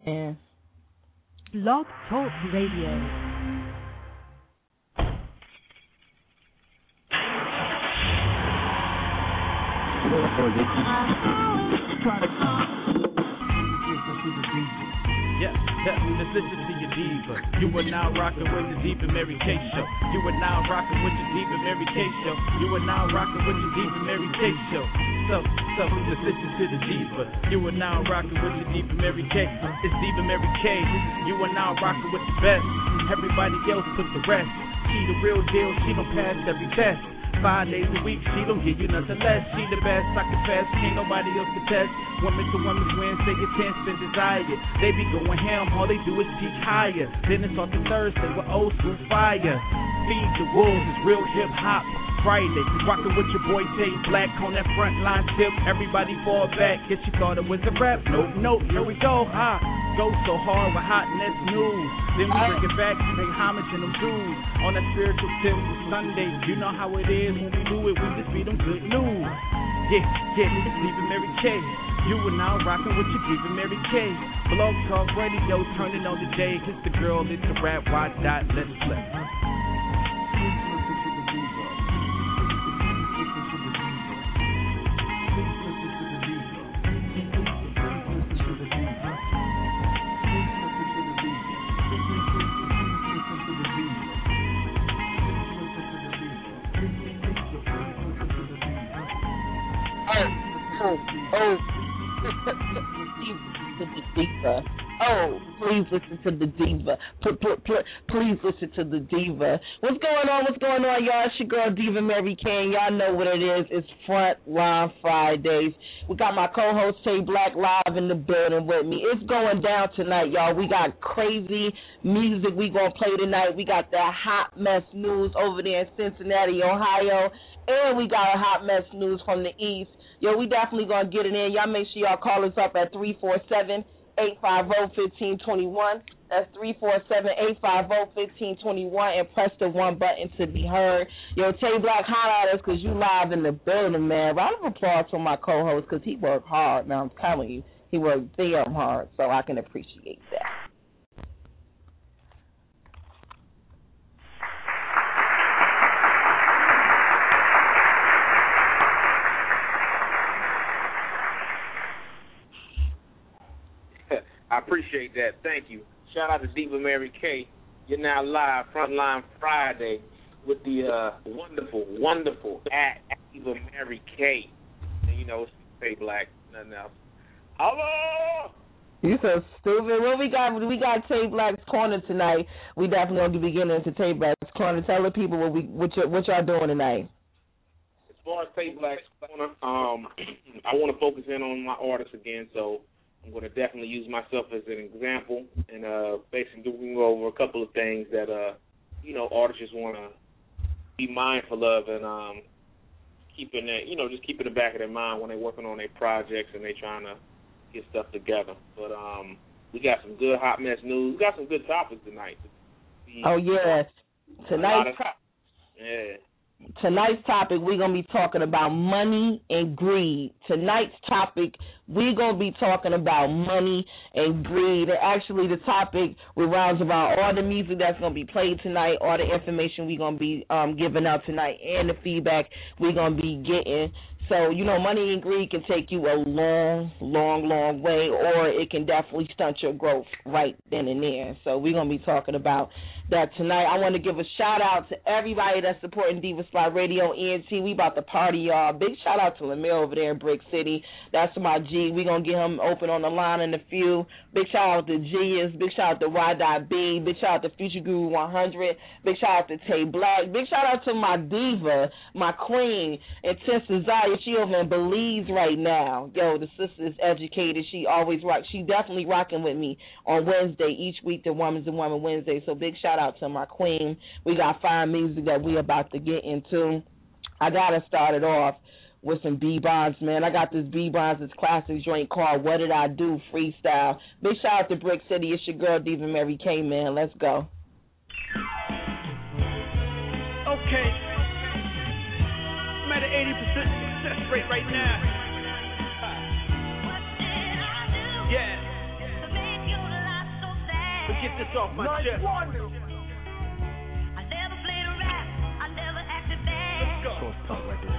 Yeah. Blog Talk Radio. Yeah, let's listen to your diva. You are now rocking with the Diva Mary K Show. You are now rocking with the Diva Mary K Show. You are now rocking with the Diva Mary K Show. So, let's listen to the diva. You are now rocking with the Diva Mary K. It's Diva Mary K. You are now rocking with the best. Everybody else put the rest. She the real deal. She don't pass every test. 5 days a week, she don't give you nothing less. She the best, I confess, can't nobody else contest. Women to women win, say your chance and desire. They be going ham, all they do is peak higher. Then it's on to Thursday with old school fire. Feed the wolves, it's real hip hop. Friday, rockin' with your boy Tay Black on that front line tip. Everybody fall back, guess you thought it was a rap. Nope, here we go, huh? Go so hard with hotness news. Then we bring it back, pay homage in them Jews. On that spiritual tip for Sunday, you know how it is when we do it, we just feed them good news. Yeah, it's Diva Mary K. You are now rockin' with your Diva Mary K. Blog Talk Radio, turning on the J. It's the girl, it's the rap, why not, let's play. Oh, please listen to the diva. Please listen to the diva. What's going on, y'all? It's your girl, Diva Mary King. Y'all know what it is. It's Frontline Fridays. We got my co-host, Tay Black, live in the building with me. It's going down tonight, y'all. We got crazy music we going to play tonight. We got that hot mess news over there in Cincinnati, Ohio. And we got a hot mess news from the East. Yo, we definitely going to get it in. Y'all make sure y'all call us up at 347-850-1521. That's 347-850-1521 and press the one button to be heard. Yo, Tay Black, holler at us because you live in the building, man. Round of applause for my co-host because he worked hard. Now, I'm telling you, he worked damn hard, so I can appreciate that. I appreciate that. Thank you. Shout out to Diva Mary K. You're now live, Frontline Friday, with the wonderful at Diva Mary K. And you know, it's Tay Black, nothing else. Hello! You so stupid. Well, we got Tay Black's Corner tonight. We definitely going to be getting into Tay Black's Corner. Tell the people what y'all doing tonight. As far as Tay Black's Corner, I want to focus in on my artists again, so I'm going to definitely use myself as an example and basically going over a couple of things that, artists just want to be mindful of and keeping that, just keeping the back of their mind when they're working on their projects and they're trying to get stuff together. But we got some good hot mess news. We got some good topics tonight. Oh, yes. Tonight's topic, we're going to be talking about money and greed. Tonight's topic, we're going to be talking about money and greed. And actually, the topic revolves around all the music that's going to be played tonight, all the information we're going to be giving out tonight, and the feedback we're going to be getting. So, money and greed can take you a long, long, long way, or it can definitely stunt your growth right then and there. So we're going to be talking about that tonight. I want to give a shout-out to everybody that's supporting Diva Slide Radio, ENT. We about to party, y'all. Big shout-out to Lemire over there in Brick City. That's my G. We're going to get him open on the line in a few. Big shout-out to Gius. Big shout-out to Y.B. Big shout-out to Future Guru 100. Big shout-out to Tay Black. Big shout-out to my diva, my queen, Intense Desire. She over in Belize right now. Yo, the sister is educated. She always rock. She definitely rocking with me on Wednesday, each week, the Woman's and Woman Wednesday. So big shout out to my queen. We got fine music that we about to get into. I got to start it off with some B-Bonds, man. I got this B-Bonds, this classic joint called What Did I Do Freestyle. Big shout out to Brick City. It's your girl, Diva Mary K, man. Let's go. Okay. I'm at an 80% success rate right now. Yeah. get this off my chest. I never played a rap. I never acted bad. Let's go. What did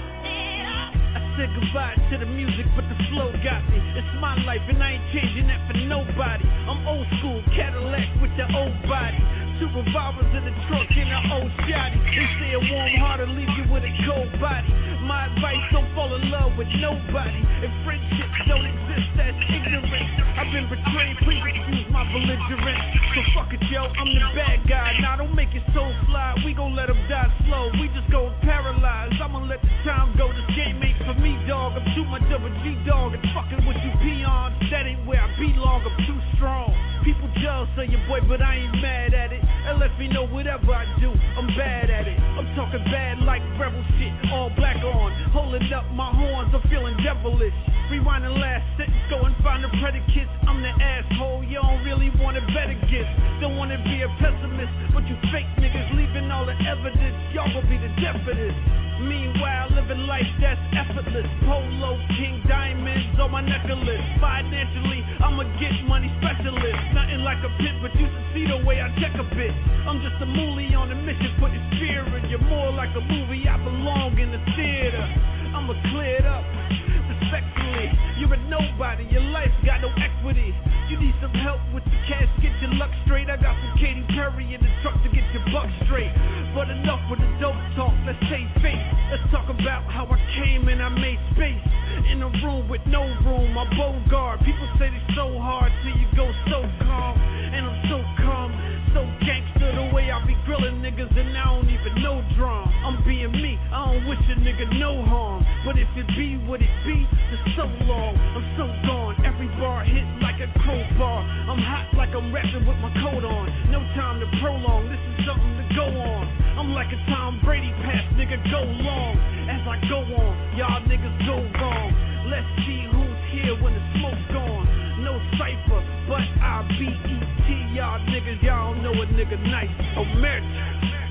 I said goodbye to the music, but the flow got me. It's my life, and I ain't changing that for nobody. I'm old school, Cadillac with the old body. 2 revolvers in the trunk and an old shotty. They say a warm heart will leave you with a cold body. My advice, don't fall in love with nobody. If friendships don't exist, that's ignorance. I've been betrayed, please excuse my belligerence. So fuck it, yo, I'm the bad guy. Now don't make it so fly, we gon' let them die slow. We just gon' paralyze, I'ma let the time go. This game ain't for me, dog. I'm too much of a G-dog. And fucking with you peons, that ain't where I belong. I'm too strong. People jealous of your boy, but I ain't mad at it. And let me know whatever I do, I'm bad at it. I'm talking bad like rebel shit, all black on. Holding up my horns, I'm feeling devilish. Rewind the last sentence, go and find the predicates. I'm the asshole, you don't really want a better gift. Don't want to be a pessimist, but you fake niggas leaving all the evidence. Y'all gon' be the death of this. Meanwhile, living life that's effortless. Polo, king diamonds on my necklace. Financially, I'm a get money specialist. Nothing like a pit, but you should see the way I check a bit. I'm just a moolie on a mission, putting fear in you. More like a movie, I belong in the theater. I'ma clear it up, respectfully. You're a nobody, your life got no equity. You need some help with the cash, get your luck straight. I got some Katy Perry in the truck to get your buck straight. But enough with the dope talk, let's save face. Let's talk about how I came and I made space. In a room with no room, my Bogart. People say they so hard till you go so calm. And I'm so calm, so gangster the way I be grilling niggas and I don't even know drum. I'm being me, I don't wish a nigga no harm. But if it be what it be, for so long, I'm so gone. Every bar hit like a crowbar. I'm hot like I'm rapping with my coat on. No time to prolong, this is something to go on. I'm like a Tom Brady pass, nigga, go long. As I go on, y'all niggas go wrong. Let's see who's here when the smoke's gone. No cipher, but I B-E-T. Y'all niggas, y'all don't know a nigga nice. Omerta.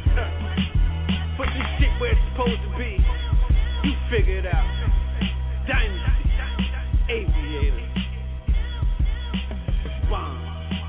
Put this shit where it's supposed to be. You figure it out. Dynasty. Aviator. Bomb.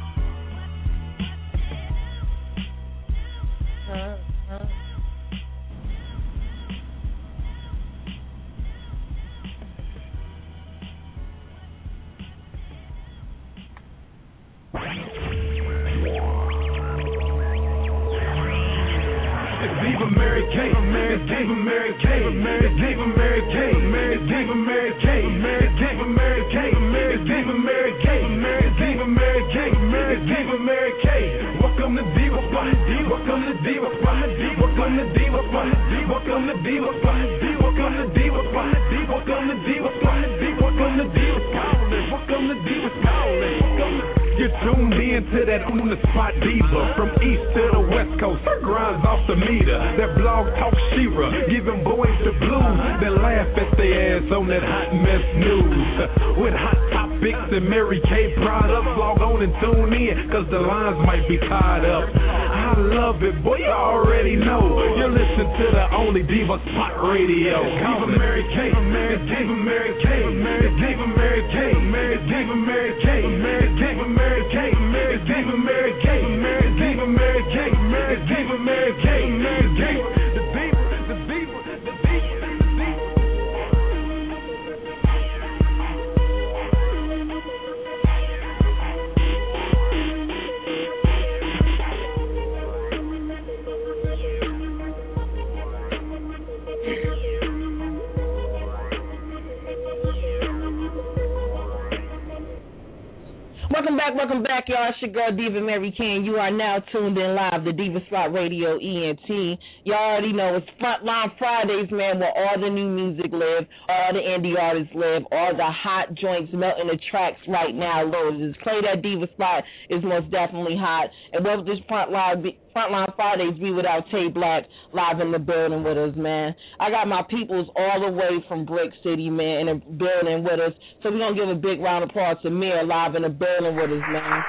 Mary Kay, Mary Kay, Mary Kay, Mary Kay, Mary Kay, Mary Kay, Mary Kay, Mary Kay, Mary Kay, Mary Kay, Mary Kay, Mary Kay, Mary Kay, Mary Kay, Mary Kay. Welcome to Diva Spot, welcome to Diva Spot, welcome to Diva Spot, welcome to Diva Spot, welcome to Diva Spot, welcome to Diva Spot, welcome to Diva Spot, welcome to Diva Spot. You're tuned in to that on the spot diva. From east to the west coast, her grinds off the meter. That blog talk Shira, giving boys the blues. They laugh at their ass on that hot mess news. With hot topics and Mary Kay products, log on and tune in, cause the lines might be tied up. I love it, boy, you already know. You're listening to the only Diva Spot Radio. Diva Mary Kay, Mary Kay, Mary Kay, Mary Kay, Mary Kay, Mary Kay, Mary Kay, Mary Kay, Mary Kay, Mary Kay, Mary Kay, Mary Kay, Mary Kay, Mary Kay, Mary Kay, Mary Kay, the Diva, the Diva, the Diva, the Diva. Welcome back, y'all. It's your girl, Diva Mary Kay. You are now tuned in live to Diva Spot Radio ENT. Y'all already know it's Frontline Fridays, man, where all the new music live, all the indie artists live, all the hot joints melting the tracks right now. Lord, just play that Diva Spot is most definitely hot. And what would this Frontline Fridays be without Tay Black live in the building with us, man? I got my peoples all the way from Brick City, man, in the building with us. So we're going to give a big round of applause to Mir live in the building with us, man.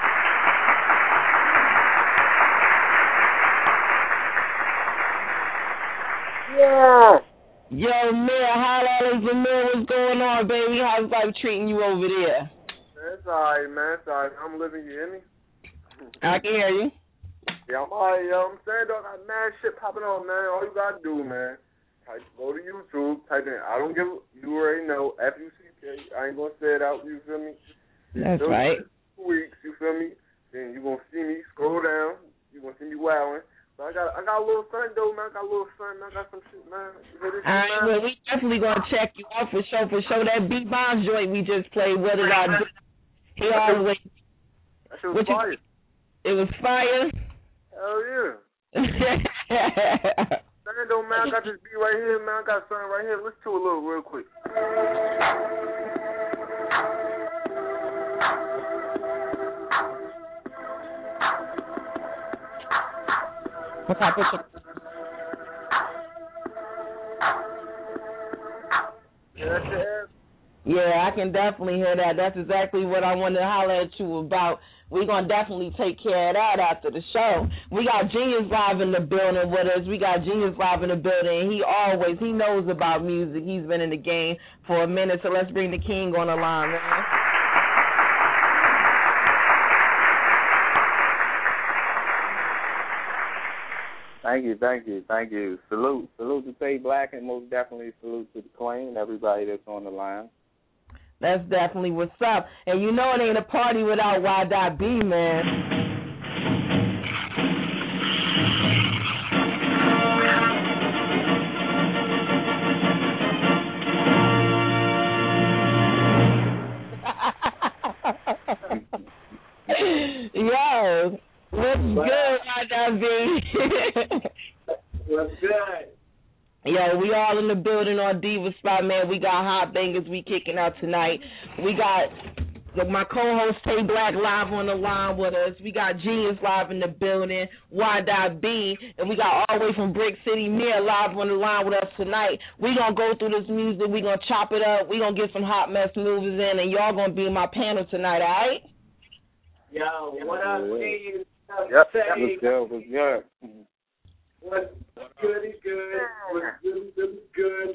Yeah. Yo, Mir, holla at Mir. What's going on, baby? How's life treating you over there? It's all right, man. It's all right. I'm living, you hear me? I can hear you. Yeah, I'm alright, yo. I'm saying, dog, I got mad shit popping on, man. All you gotta do, man, go to YouTube, type in, I don't give a, you already know, F-U-C-K. I ain't gonna say it out, you feel me? That's right. 2 weeks, you feel me? Then you gonna see me scroll down, you gonna see me wowing. So I got a little son, though, man. I got some shit, man. All right, well, we definitely gonna check you out for sure. That B-Bonds joint we just played, what did I do? He always. That shit was fire. It was fire? Hell yeah. Man, though, man, I got this beat right here, man. I got something right here. Listen to it a little real quick. What's up? Yeah, I can definitely hear that. That's exactly what I wanted to holler at you about. We're going to definitely take care of that after the show. We got Genius Live in the building with us. He knows about music. He's been in the game for a minute, so let's bring the king on the line, man. Thank you. Salute to Tay Black, and most definitely salute to the Queen and everybody that's on the line. That's definitely what's up. And you know it ain't a party without Y.B, man. Yo, what's good, Y.B? What's good? Yo, we all in the building on Diva Spot, man. We got hot bangers we kicking out tonight. We got my co-host Tay Black live on the line with us. We got Genius live in the building, Y.B, and we got all the way from Brick City, Mia live on the line with us tonight. We gonna go through this music. We gonna chop it up. We gonna get some hot mess movies in, and y'all gonna be in my panel tonight, all right? Yo, what up, Steve? Yep, what's good? What's good is good. What's good is good.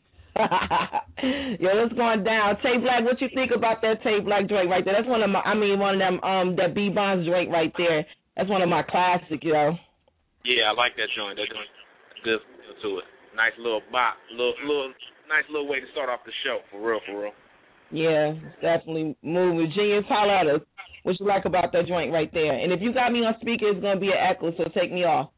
Yo, what's going down? Tay Black, what you think about that Tay Black joint right there? That's one of them, that B-Bonds joint right there. That's one of my classics, yo. Yeah, I like that joint. That joint good to it. Nice little bop, nice little way to start off the show, for real. Yeah, definitely moving. Genius, holler at us. What you like about that joint right there? And if you got me on speaker, it's gonna be an echo, so take me off.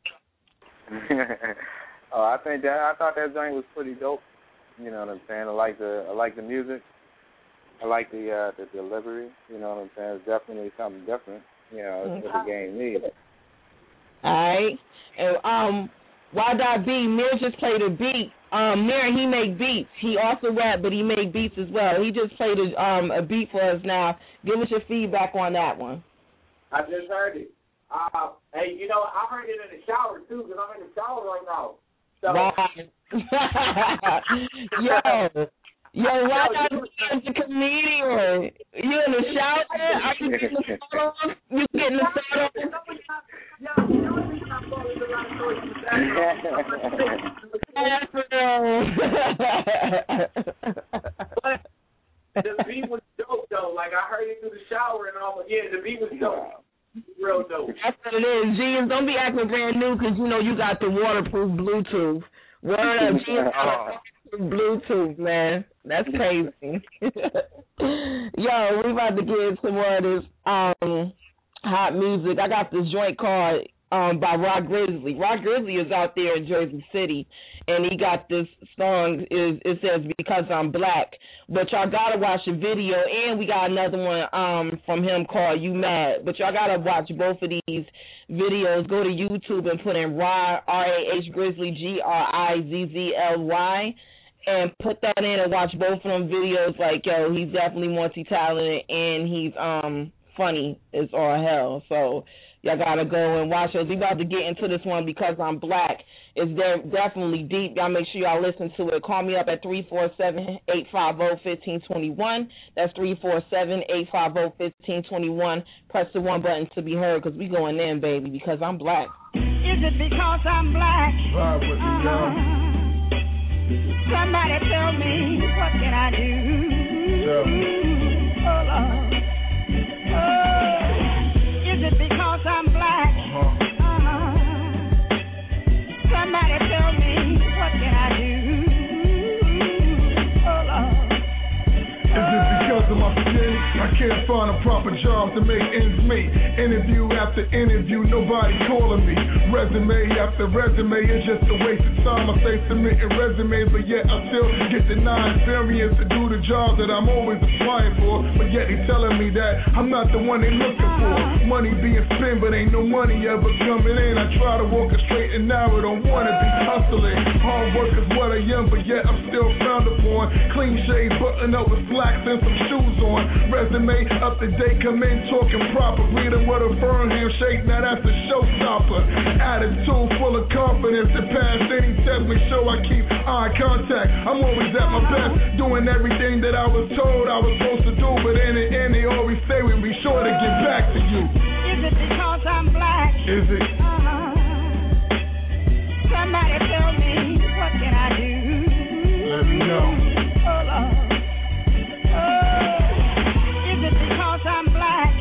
I thought that joint was pretty dope. You know what I'm saying? I like the music. I like the delivery. You know what I'm saying? It's definitely something different. You know, it's what the game needs. All right. And Y.B, Mir just played a beat. Mir, he make beats. He also rap, but he make beats as well. He just played a beat for us now. Give us your feedback on that one. I just heard it. Hey, you know, I heard it in the shower, too, because I'm in the shower right now. So. Yo, Y.B is a comedian. You in the shower? Are you getting the photo? You getting the photo? The beat was dope, though. Like, I heard it through the shower and all. Yeah, the beat was dope. Real dope. That's what it is. Genius, don't be acting brand new because, you know, you got the waterproof Bluetooth. Word up, Genius. Bluetooth, man. That's crazy. Yo, we about to get some more of this hot music. I got this joint called by Rock Grizzly. Rock Grizzly is out there in Jersey City, and he got this song. It says "Because I'm Black," but y'all gotta watch the video. And we got another one from him called "You Mad," but y'all gotta watch both of these videos. Go to YouTube and put in R-A-H Grizzly, Grizzly, and put that in and watch both of them videos. Like, yo, he's definitely multi-talented and he's funny as all hell. So y'all gotta go and watch those. We about to get into this one Because I'm Black. It's definitely deep. Y'all make sure y'all listen to it. Call me up at 347-850-1521. That's 347-850-1521. Press the one button to be heard because we going in, baby, because I'm black. Is it because I'm black? Somebody tell me, what can I do? Oh, Lord. Oh, is it because jobs to make ends meet. Interview after interview, nobody calling me. Resume after resume, it's just a waste of time. I say submitting resumes, but yet I still get denied experience to do the job that I'm always applying for. But yet they telling me that I'm not the one they looking for. Money being spent, but ain't no money ever coming in. I try to walk it straight and narrow, don't wanna be hustling. Hard work is what I am, but yet I'm still frowned upon. Clean shades, button up with slacks and some shoes on. Resume up to date, come in talking proper. Read them with a firm handshake, now that's a showstopper. Attitude full of confidence to pass any test, make sure I keep eye contact. I'm always at my best, doing everything that I was told I was supposed to do. But in the end, they always say we'll be sure to get back to you. Is it because I'm black? Is it? Somebody tell me, what can I do? Let me know. Oh, Lord. Oh, is it because I'm black?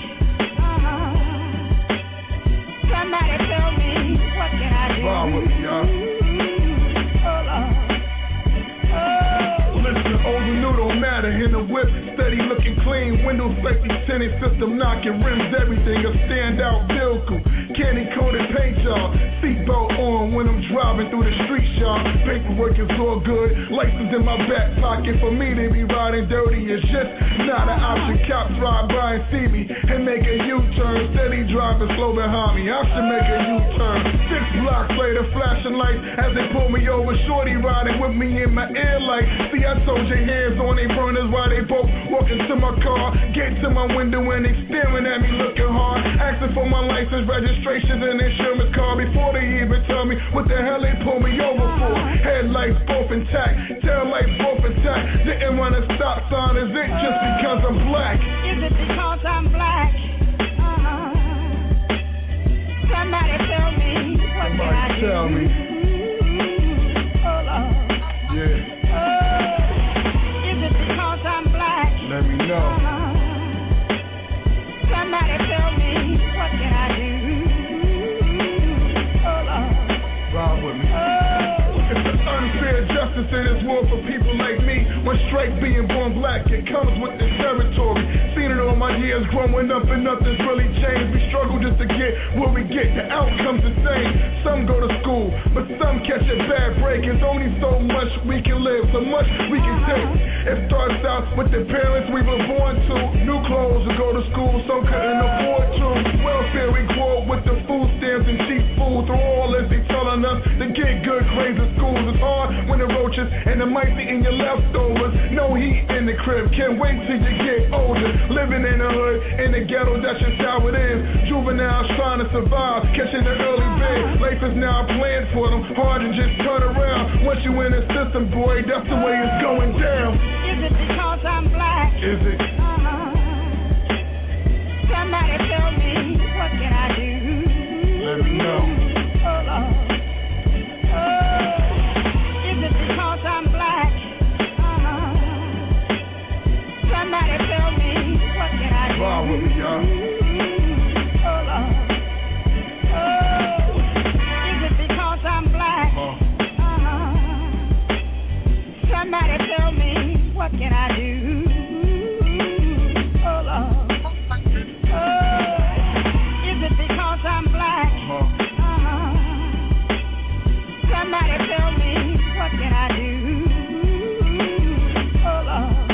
Somebody tell me, what can I do? Wow, with me, y'all. Oh, Lord. Oh. Listen, old and new don't matter. In the whip, steady looking clean. Windows safety tinted, system knocking, rims, everything. A standout vehicle. Candy coated paint job. Seatbelt on when I'm driving through the street, y'all. Paperwork is all good. License in my back pocket. For me to be riding dirty is just not an option. Cops ride by and see me and make a U-turn. Steady driving slow behind me. I should make a U-turn. 6 blocks later, flashing lights as they pull me over. Shorty riding with me in my ear like, see, I told you hands on they burners while they both walking to my car. Get to my window and they staring at me looking hard. Asking for my license, registration, and insurance card before they even tell me what the hell they pull me over for. Headlights both intact, tail lights both intact. Didn't run a stop sign, is it just because I'm black? Is it because I'm black? Somebody tell me, what can I do? Tell me. Oh, Lord. Yeah. Is it because I'm black? Let me know. Somebody tell me, what can I do? Oh, Lord. Ride with me. It's an unfair justice in this world for people like me. When straight being born black, it comes with the territory. Seen it all my years growing up and nothing's really changed. We struggle just to get what we get. The outcome's the same. Some go to school, but some catch a bad break. It's only so much we can live, so much we can take. It starts out with the parents we were born to. New clothes to go to school, some couldn't afford to. Welfare we grew up with the food stamps and cheap food. Through all this, they telling us to get good grades in schools. It's hard when the roaches and the mice eating your leftovers. No heat in the crib, can't wait till you get older. Living in the hood, in the ghetto, that's just how it is. Juveniles trying to survive, catching the early bed. Life is now planned for them, hard to just turn around. Once you in the system, boy, that's the way it's going down. Is it because I'm black? Is it? Somebody tell me, what can I do? Let me know. Oh, Lord. Oh, is it because I'm black? Somebody tell me, what can I do? Ride with me, y'all. Oh, Lord. Oh, is it because I'm black? Somebody tell me, what can I do? Oh, Lord. Oh, is it because I'm black? Somebody tell me, what can I do? Oh, Lord.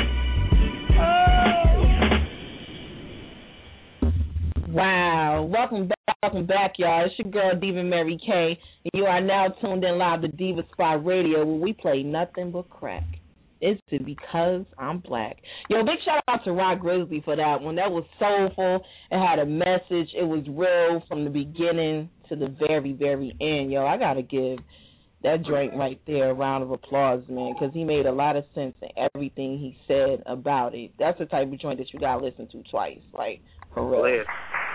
Wow. Welcome back, y'all. It's your girl, Diva Mary K, and you are now tuned in live to Diva Spot Radio, where we play nothing but crack. It's because I'm black. Yo, big shout out to Rock Grizzly for that one. That was soulful. It had a message. It was real from the beginning to the very, very end. Yo, I got to give that joint right there a round of applause, man, because he made a lot of sense in everything he said about it. That's the type of joint that you got to listen to twice, like, for real.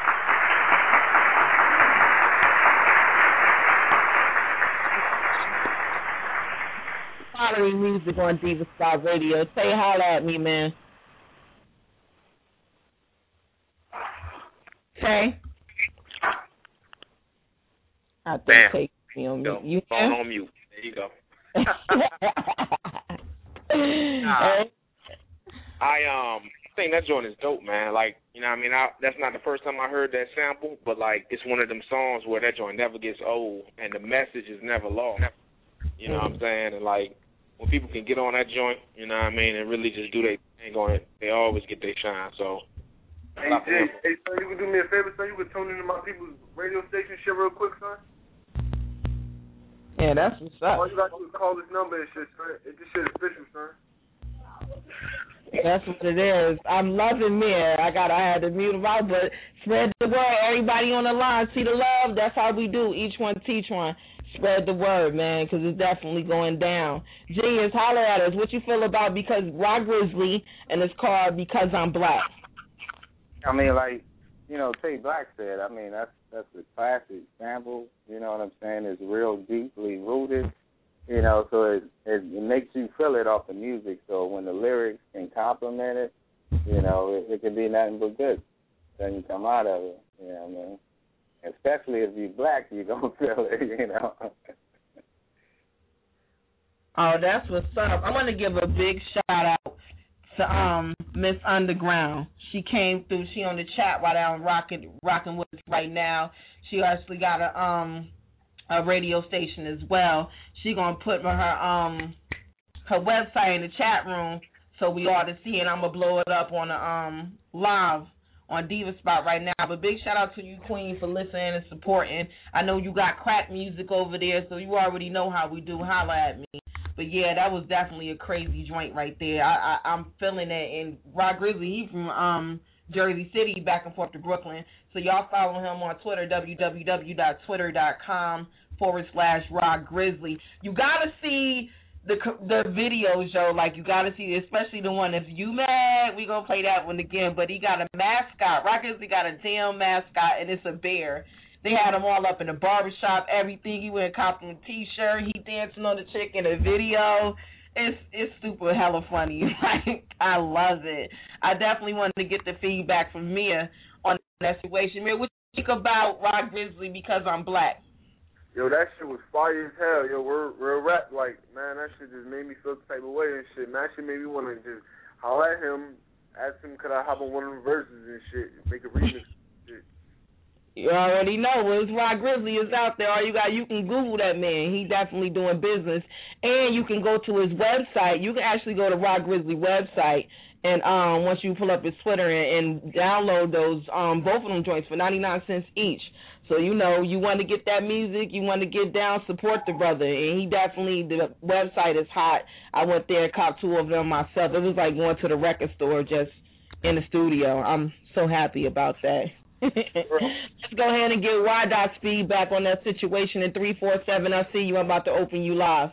Following music on Diva Spot Radio. Say holla at me, man. Okay. I think take me on mute. You phone on mute. There you go. think that joint is dope, man. Like, you know what I mean? That's not the first time I heard that sample, but, like, it's one of them songs where that joint never gets old and the message is never lost. You know what I'm saying? And, like, when people can get on that joint, you know what I mean, and really just do their thing on it, they always get their shine. So, hey, Jay, son, you can do me a favor, son? You can tune into my people's radio station shit real quick, son? Yeah, that's what's up. All you got to do is call this number and shit, son. This shit is official, son. That's what it is. I'm loving Mir. I had to mute him out, but spread the word. Everybody on the line, see the love. That's how we do. Each one teach one. Spread the word, man, because it's definitely going down. Genius, holler at us. What you feel about because Rock Grizzly and it's called Because I'm Black? I mean, like, you know, Tay Black said, I mean, that's a classic sample, you know what I'm saying? It's real deeply rooted, you know, so it makes you feel it off the music. So when the lyrics can complement it, you know, it can be nothing but good. Then you come out of it, you know what I mean? Especially if you're black, you're going to feel it, you know. Oh, that's what's up. I want to give a big shout-out to Miss Underground. She came through. She on the chat right now and rocking with us right now. She actually got a radio station as well. She going to put her website in the chat room so we all to see it. I'm going to blow it up on the live on Diva Spot right now. But big shout out to you, Queen, for listening and supporting. I know you got crack music over there, so you already know how we do. Holla at me. But yeah, that was definitely a crazy joint right there. I'm feeling it. And Rock Grizzly, he's from Jersey City, back and forth to Brooklyn. So y'all follow him on Twitter, www.twitter.com/Rock Grizzly. You gotta see the videos, yo. Like, you gotta see, especially the one, if you mad, we gonna play that one again. But he got a mascot. Rock Grizzly got a damn mascot, and it's a bear. They had him all up in the barbershop, everything. He went and copped him a T-shirt. He dancing on the chick in a video. It's super hella funny. Like, I love it. I definitely wanted to get the feedback from Mia on that situation. Mia, what you think about Rock Grizzly Because I'm Black? Yo, that shit was fire as hell. Yo, real rap, like, man, that shit just made me feel the type of way and shit. Man, that shit made me want to just holler at him, ask him could I hop on one of the verses and shit, make a remix. You already know. It's Rock Grizzly is out there. All you can Google that man. He definitely doing business. And you can go to his website. You can actually go to Rock Grizzly website, and once you pull up his Twitter and download those both of them joints for 99 cents each. So, you know, you want to get that music, you want to get down, support the brother. And he definitely, the website is hot. I went there and copped 2 of them myself. It was like going to the record store just in the studio. I'm so happy about that. Let's go ahead and get Y-Dot's feedback on that situation in 347. I see you. I'm about to open you live.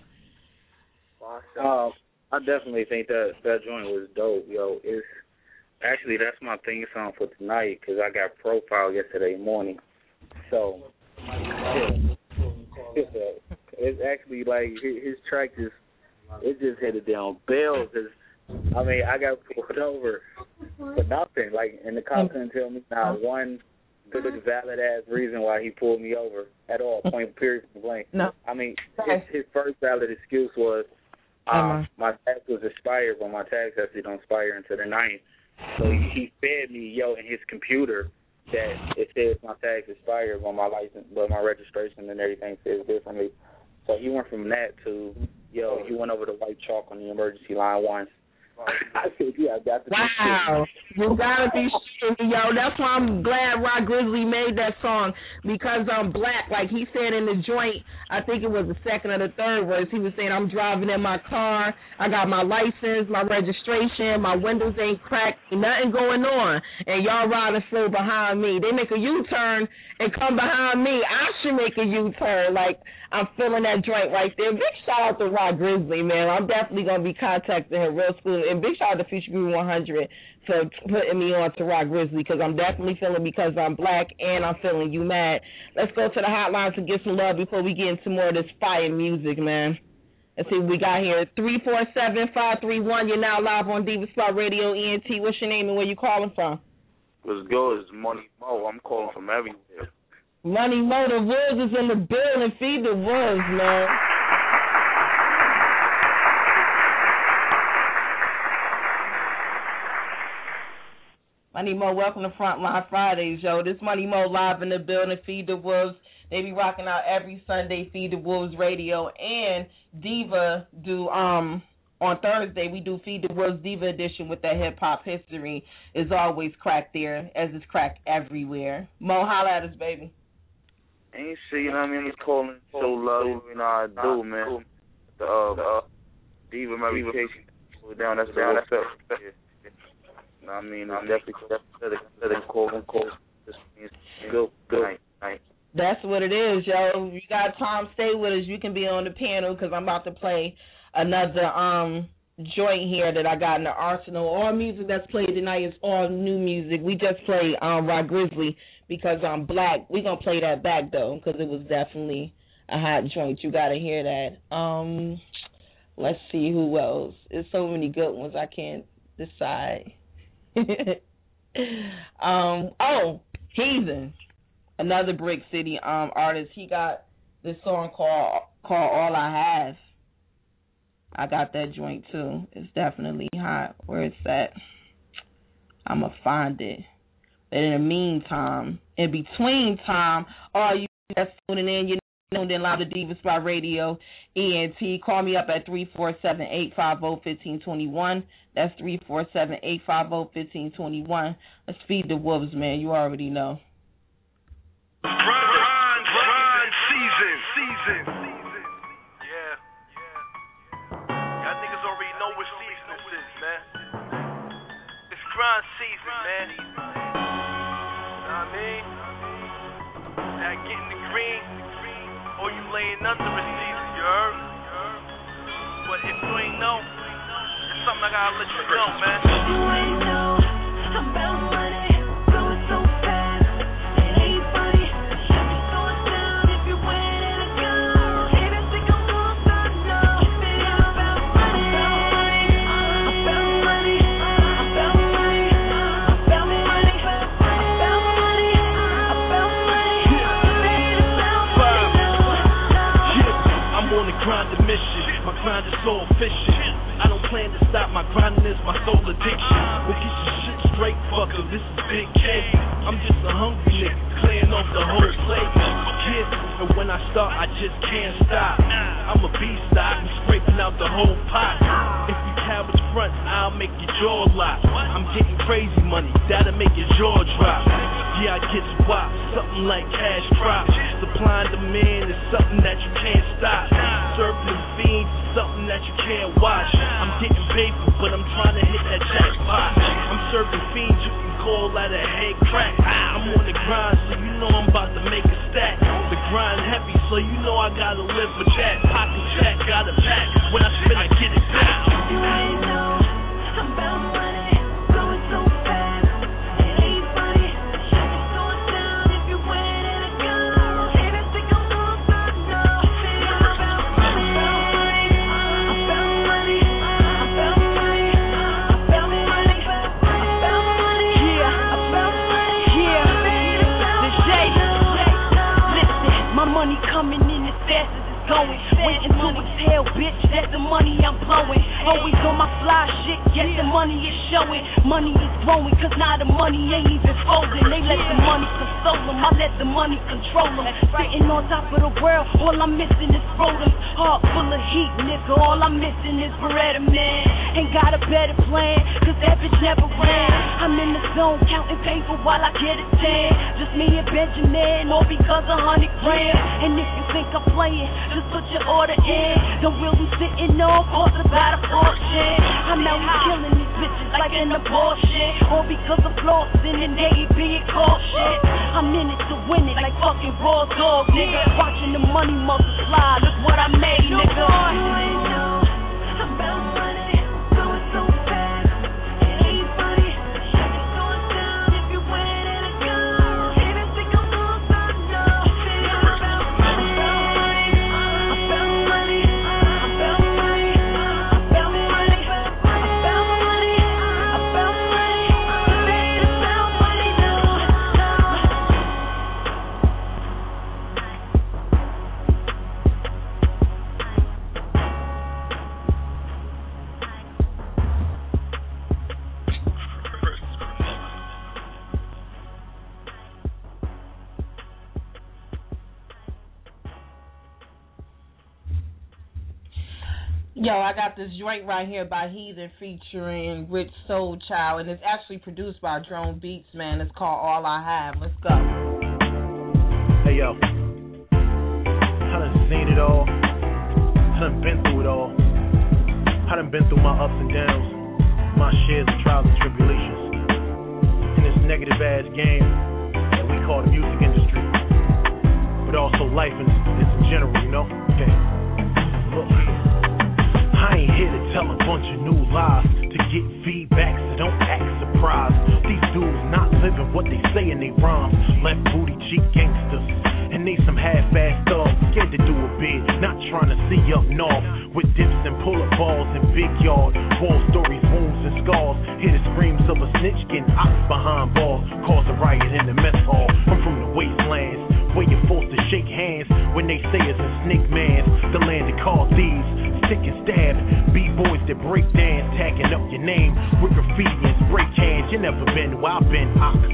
I definitely think that joint was dope, yo. Actually, that's my theme song for tonight because I got profiled yesterday morning. So, it's actually like his track just hit it down bells. I mean, I got pulled over for nothing. Like, and the cop couldn't tell me not one good, valid-ass reason why he pulled me over at all, point, period, blank. No. I mean, his first valid excuse was my tax was expired, but my tax actually don't expire until the 9th. So he fed me, in his computer that it says my tax expired, but my license, but my registration and everything says differently. So he went from that to, he went over the white chalk on the emergency line once. I said, yeah, I got to wow. You gotta be sure, yo. That's why I'm glad Rock Grizzly made that song, because I'm black. Like he said in the joint, I think it was the second or the third verse, he was saying, I'm driving in my car, I got my license, my registration, my windows ain't cracked, nothing going on, and y'all riding slow behind me. They make a U-turn and come behind me. I should make a U-turn. Like, I'm feeling that joint right there. Big shout out to Rock Grizzly, man. I'm definitely going to be contacting him real soon. And big shout out to Future Guru 100 for putting me on to Rock Grizzly, because I'm definitely feeling Because I'm Black, and I'm feeling You Mad. Let's go to the hotlines and get some love before we get into more of this fire music, man. Let's see what we got here. 347-531. You're now live on Diva Spot Radio, ENT. What's your name and where you calling from? Let's go. It's Money Mo. I'm calling from everywhere. Money Mo, the Woods is in the building. Feed the Woods, man. Money Mo, welcome to Frontline Fridays, yo. This Money Mo live in the building. Feed the Wolves. They be rocking out every Sunday. Feed the Wolves Radio and Diva do on Thursday. We do Feed the Wolves Diva edition with that hip hop history. Is always crack there, as it's crack everywhere. Mo, holla at us, baby. Ain't shit, you know what I mean? I'm just calling, show love, you know how I do, man. The Diva Medication down. That's down. That's up. You know what I mean? I'm definitely calling. Just good night. That's what it is, yo. You got Tom, stay with us. You can be on the panel because I'm about to play another joint here that I got in the arsenal. All music that's played tonight is all new music. We just played Rock Grizzly because I'm black. We gonna play that back though because it was definitely a hot joint. You gotta hear that. Let's see who else. There's so many good ones I can't decide. Heathen. Another Brick City artist. He got this song called All I Have. I got that joint too. It's definitely hot. Where it's at, I'ma find it. But in the meantime, in between time, all you that's tuning in, you know, then live to Diva Spot Radio, ENT. Call me up at 347-850-1521. That's 347-850-1521. Let's feed the wolves, man. You already know. Grind season. Yeah. Y'all niggas already know what season this is, man. It's grind season, man. You know what I mean? That getting the green, or you laying under the season, you heard? But if you ain't know, it's something I gotta let you know, man. You ain't know about money. My grind is so efficient. I don't plan to stop. My grinding is my sole addiction. We'll get your shit straight, fucker. This is Big K. I'm just a hungry nigga, clearing off the whole plate. Yeah, and when I start, I just can't stop. I'm a beast, I'm scraping out the whole pot. If you cabbage front, I'll make your jaw lock. I'm getting crazy money, that'll make your jaw drop. Yeah, I get swap, something like cash crops. Supply and demand is something that you can't stop. Serving the fiends is something that you can't watch. I'm getting paper, but I'm trying to hit that jackpot. I'm serving fiends, you can call that a head crack. I'm on the grind, so you know I'm about to make a stack. The grind heavy, so you know I gotta live with that. Pocket jack, got a pack. When I spin, I get it back. You ain't know about money, going so fast. It ain't funny. Shit is going down if you win it again. Anything I'm gonna start, no. It's about money. About money. About money. About money. About money. Yeah. About money. Yeah. The J. Listen, my money coming in as fast as it's going. Waiting to exhale, bitch. That's the money I'm blowing. Always on my fly shit. Yes, the money is showing. Money is growing, cause now the money ain't even folding. They let the money console them. I let the money control them. Sitting on top of the world, all I'm missing is Rollers. Heart full of heat, nigga. All I'm missing is Beretta, man. Ain't got a better plan, cause that bitch never ran. I'm in the zone, counting paper while I get a tan. Just me and Benjamin, all because 100 grand. And if you think I'm playing, just put your order in. The wheel we sitting on costs about a fortune. I'm out here killing these bitches like an abortion. All because of flossing and they being called shit. I'm in it to win it like fucking raw dog, nigga. Watching the money multiply, look what I made, nigga. You ain't know about money, going so fast. It ain't funny. Shit is going down if you win it again. Anything I'm gonna start, no. It's about money. About money. About money. About money. About money. About money. It's about money, no. Yo, I got this joint right here by Heathen featuring Rich Soul Child, and it's actually produced by Drone Beats, man. It's called All I Have. Let's go. Hey, yo. I done seen it all. I done been through it all. I done been through my ups and downs, my shares of trials and tribulations in this negative-ass game that we call the music industry, but also life in general, you know? Okay. Look. I ain't here to tell a bunch of new lies to get feedback, so don't act surprised. These dudes not living what they say in they rhymes. Left booty cheek gangsters and need some half-assed thugs, scared to do a bid, not trying to see up north. With dips and pull-up balls in big yard, war stories, wounds and scars. Hear the screams of a snitch getting ox behind bars, cause a riot in the mess hall. I'm from the wastelands where you're forced to shake hands when they say it's a snake man. The land of car thieves, stick and stab, B-boys that break dance, tagging up your name with graffiti and spray cans. You never been where I've been,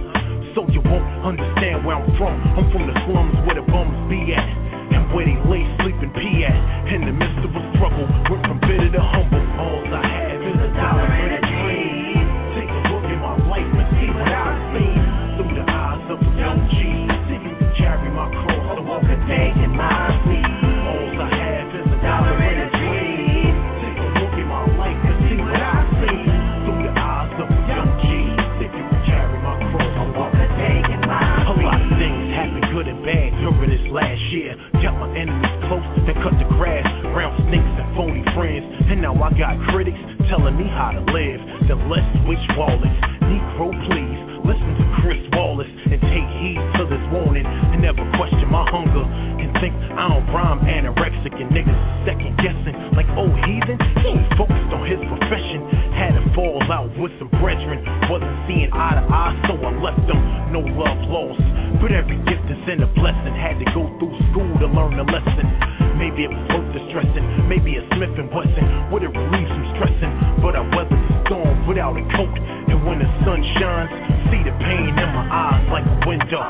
so you won't understand where I'm from. I'm from the slums where the bums be at, and where they lay, sleep, and pee at. In the midst of a struggle, went from bitter to humble. All I have is $1 and a dream. Take a look at my life and see what I've seen through the eyes of a young G. See you can carry my cross and walk a day in my feet. All I have is $1 and a dream. Take a look at my life and see what I've seen through the eyes of a young G. See you can carry my cross and walk a day in my feet. A lot of things happen, good and bad, during this last year. Kept my enemies close and cut the grass around snakes and phony friends. And now I got critics telling me how to live. Then let's switch wallets. Negro, please listen to Chris Wallace and take heed to this warning and never question my hunger and think I don't rhyme anorexic and niggas second guessing like old heathen. He ain't focused on his profession. Had to fall out with some brethren. Wasn't seeing eye to eye, so I left them. No love lost, but every gift is in a blessing. Had to go through school to learn a lesson. Maybe it was worth the stressing. Maybe a Smith and Wesson would have relieved some stressing. But I weathered the storm without a coat. And when the sun shines, see the pain in my eyes like a window.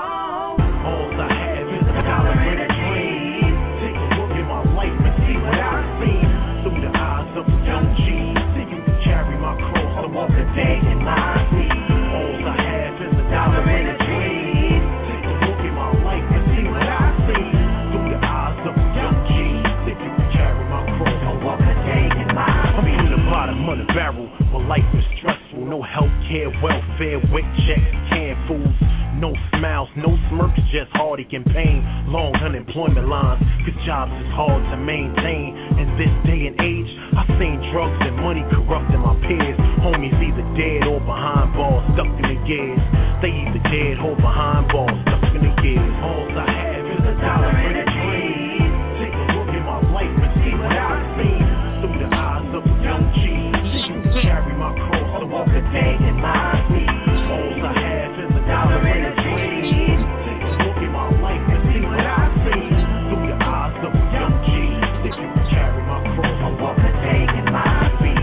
All I have is $1 and a dream. Take a look at my life and see what I've seen through the eyes of a young G. See you can carry my cross and walk a day in my feet. All I have is $1 and a dream. Take a look at my life and see what I've seen through the eyes of a young G. See you can carry my cross and walk a day in my feet. I'm from the bottom of the barrel, but life is stressful. No health care, welfare, weight checks, canned foods. No smiles, no smirks, just heartache and pain. Long unemployment lines, cause jobs is hard to maintain. In this day and age, I've seen drugs and money corrupting my peers. Homies either dead or behind bars, stuck in the gears. They either dead or behind bars, stuck in the gears. All I have is $1 and a dream. Take a look at my life and see what I've seen through the eyes of a young G. See you can carry my cross and walk a day in my feet. All I have is $1 and a dream. Take a look at my life and see what I've seen through the eyes of a young G. See you can carry my cross and walk a day in my feet.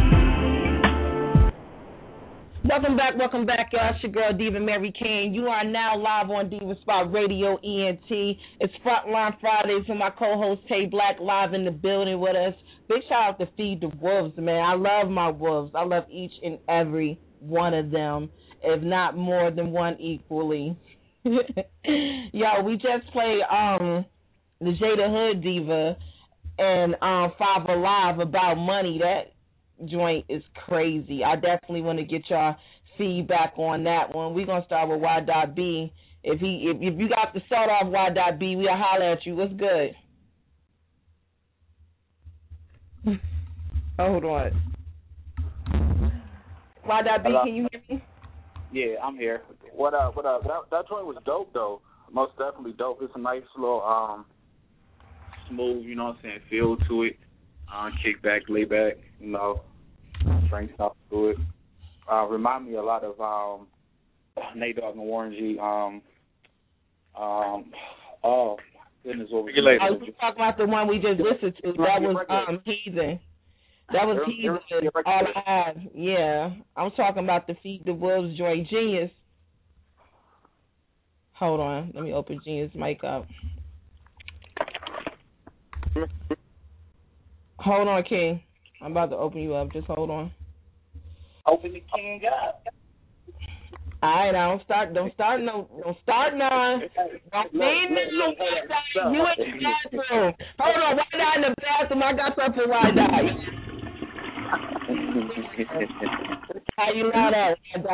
Welcome back, y'all. It's your girl, Diva Mary Kane. You are now live on Diva Spot Radio ENT. It's Frontline Fridays with my co-host, Tay Black, live in the building with us. Big shout out to Feed the Wolves, man. I love my wolves. I love each and every one of them, if not more than one equally. Yo, we just played the Jada Hood Diva and Five Alive About Money. That joint is crazy. I definitely want to get y'all feedback on that one. We're gonna start with Y.B. If you got to start off Y.B, we'll holler at you. What's good? Hold on. Y.B, can you hear me? Yeah, I'm here. What up? That joint was dope though. Most definitely dope. It's a nice little smooth, you know what I'm saying, feel to it. Kick back, lay back, you know, strength stuff to it. Remind me a lot of Nate Dogg and Warren G. Oh goodness, what was I was talking about the one we just listened to. That was Heathen. That was Heathen. All I Have. Yeah, I'm talking about the Feed the Wolves joint. Genius. Hold on, let me open Genius mic up. Hold on, King. I'm about to open you up. Just hold on. Open the king up. All right, don't start now. Don't Look, you in the bathroom. Hold on, why not in the bathroom? I got something for why not. How you know that?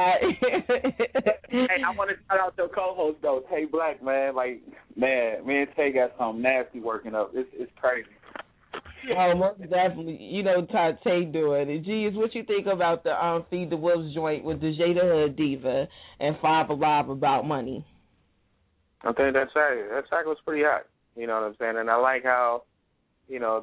Hey, I want to shout out your co-host though, Tay Black, man. Like, man, me and Tay got something nasty working up. It's crazy. Oh, most definitely. You know how Tay doing it. Geez, what you think about the Feed the Wolves joint with the Jada Hood Diva and Five Alive about money? I think that track was pretty hot. You know what I'm saying? And I like how, you know,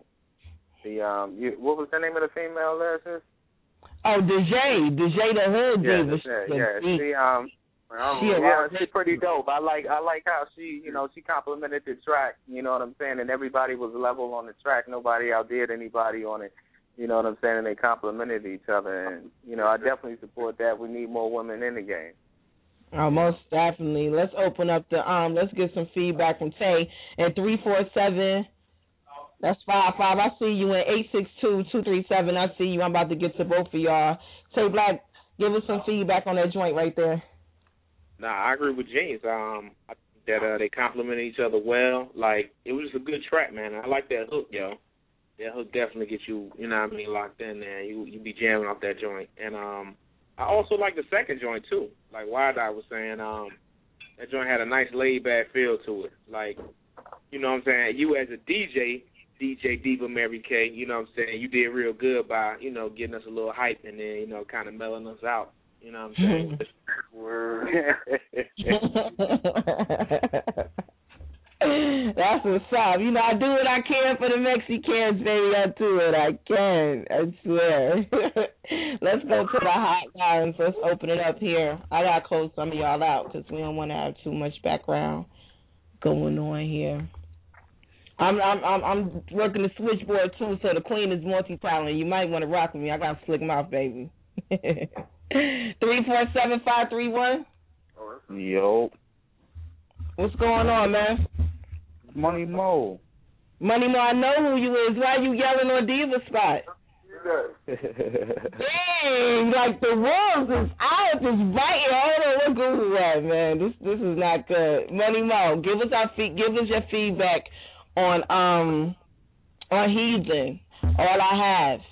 what was the name of the female lyricist? Oh, the Jada Hood Diva. She's pretty dope. I like how she complimented the track, you know what I'm saying, and everybody was level on the track. Nobody outdid anybody on it, you know what I'm saying, and they complimented each other, and, you know, I definitely support that. We need more women in the game. Oh, most definitely. Let's open up let's get some feedback from Tay at 347. That's 55. I see you in 862-237. I see you. I'm about to get to both of y'all. Tay Black, give us some feedback on that joint right there. Nah, I agree with James. I think that they complimented each other well. Like, it was just a good track, man. I like that hook, yo. That hook definitely gets you, you know what I mean, locked in there. You be jamming off that joint. And I also like the second joint, too. Like Wide Eye was saying, that joint had a nice laid-back feel to it. Like, you know what I'm saying, you as a DJ Diva Mary K, you know what I'm saying, you did real good by, you know, getting us a little hype and then, you know, kind of mellowing us out. You know what I'm saying? That's what's up. You know, I do what I can for the Mexicans, baby. I do it. I can. I swear. Let's go to the hotlines. Let's open it up here. I got to close some of y'all out because we don't want to have too much background going on here. I'm working the switchboard, too, so the queen is multi-talented. You might want to rock with me. I got a slick mouth, baby. 347-531. Yo. What's going on, man? Money Mo. Money Mo, I know who you is. Why you yelling on Diva Spot? Dang, like the wolves is out, just biting. Hold on, what good is that, man? This is not good. Money Mo, give us your feedback on Heathen. All I have.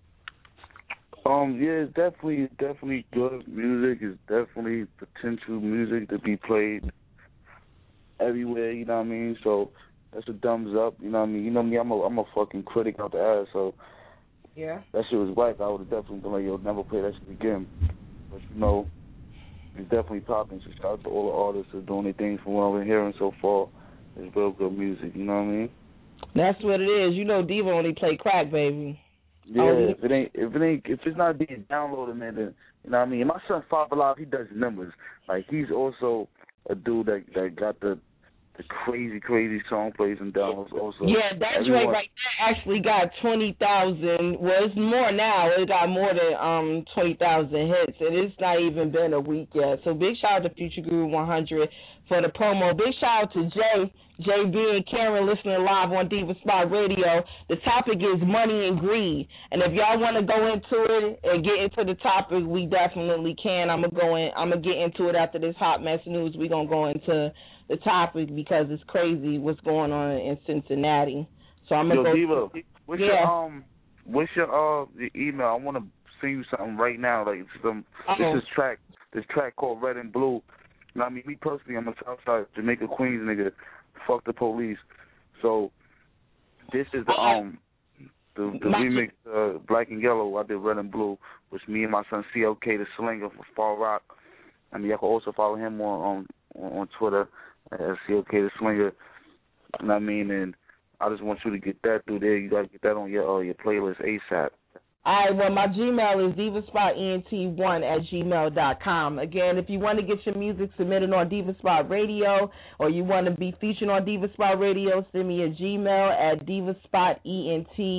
Yeah, it's definitely good music. It's definitely potential music to be played everywhere, you know what I mean? So that's a thumbs up, you know what I mean? You know me, I'm a fucking critic out the ass, so yeah, that shit was whack. I would have definitely been like, yo, never play that shit again. But you know, it's definitely popping. So shout out to all the artists that are doing their things from what I've been hearing so far. It's real good music, you know what I mean? That's what it is. You know Diva only play crack, baby. Yeah, if it's not being downloaded, man, then, you know what I mean? My son Five Alive, he does numbers. Like, he's also a dude that got the crazy song plays and downloads also. Yeah, that joint right there actually got 20,000. Well, it's more now. It got more than 20,000 hits, and it's not even been a week yet. So big shout out to Future Guru 100 for the promo. Big shout out to JB and Karen listening live on Diva Spot Radio. The topic is money and greed, and if y'all want to go into it and get into the topic, we definitely can. I'm gonna get into it after this hot mess news. We're gonna go into the topic because it's crazy what's going on in Cincinnati. So I'm gonna go. Diva, what's your email? I want to send you something right now. Like this track called Red and Blue. You know what I mean? Me personally, I'm a Southside Jamaica Queens nigga. Fuck the police. So this is the remix Black and Yellow. I did Red and Blue, which me and my son CLK the Slinger from Far Rock. I mean, y'all can also follow him on Twitter as CLK the Slinger. You know what I mean? And I just want you to get that through there. You got to get that on your playlist ASAP. All right, well, my Gmail is divaspotent1@gmail.com. Again, if you want to get your music submitted on Diva Spot Radio or you want to be featured on Diva Spot Radio, send me a Gmail at divaspotent1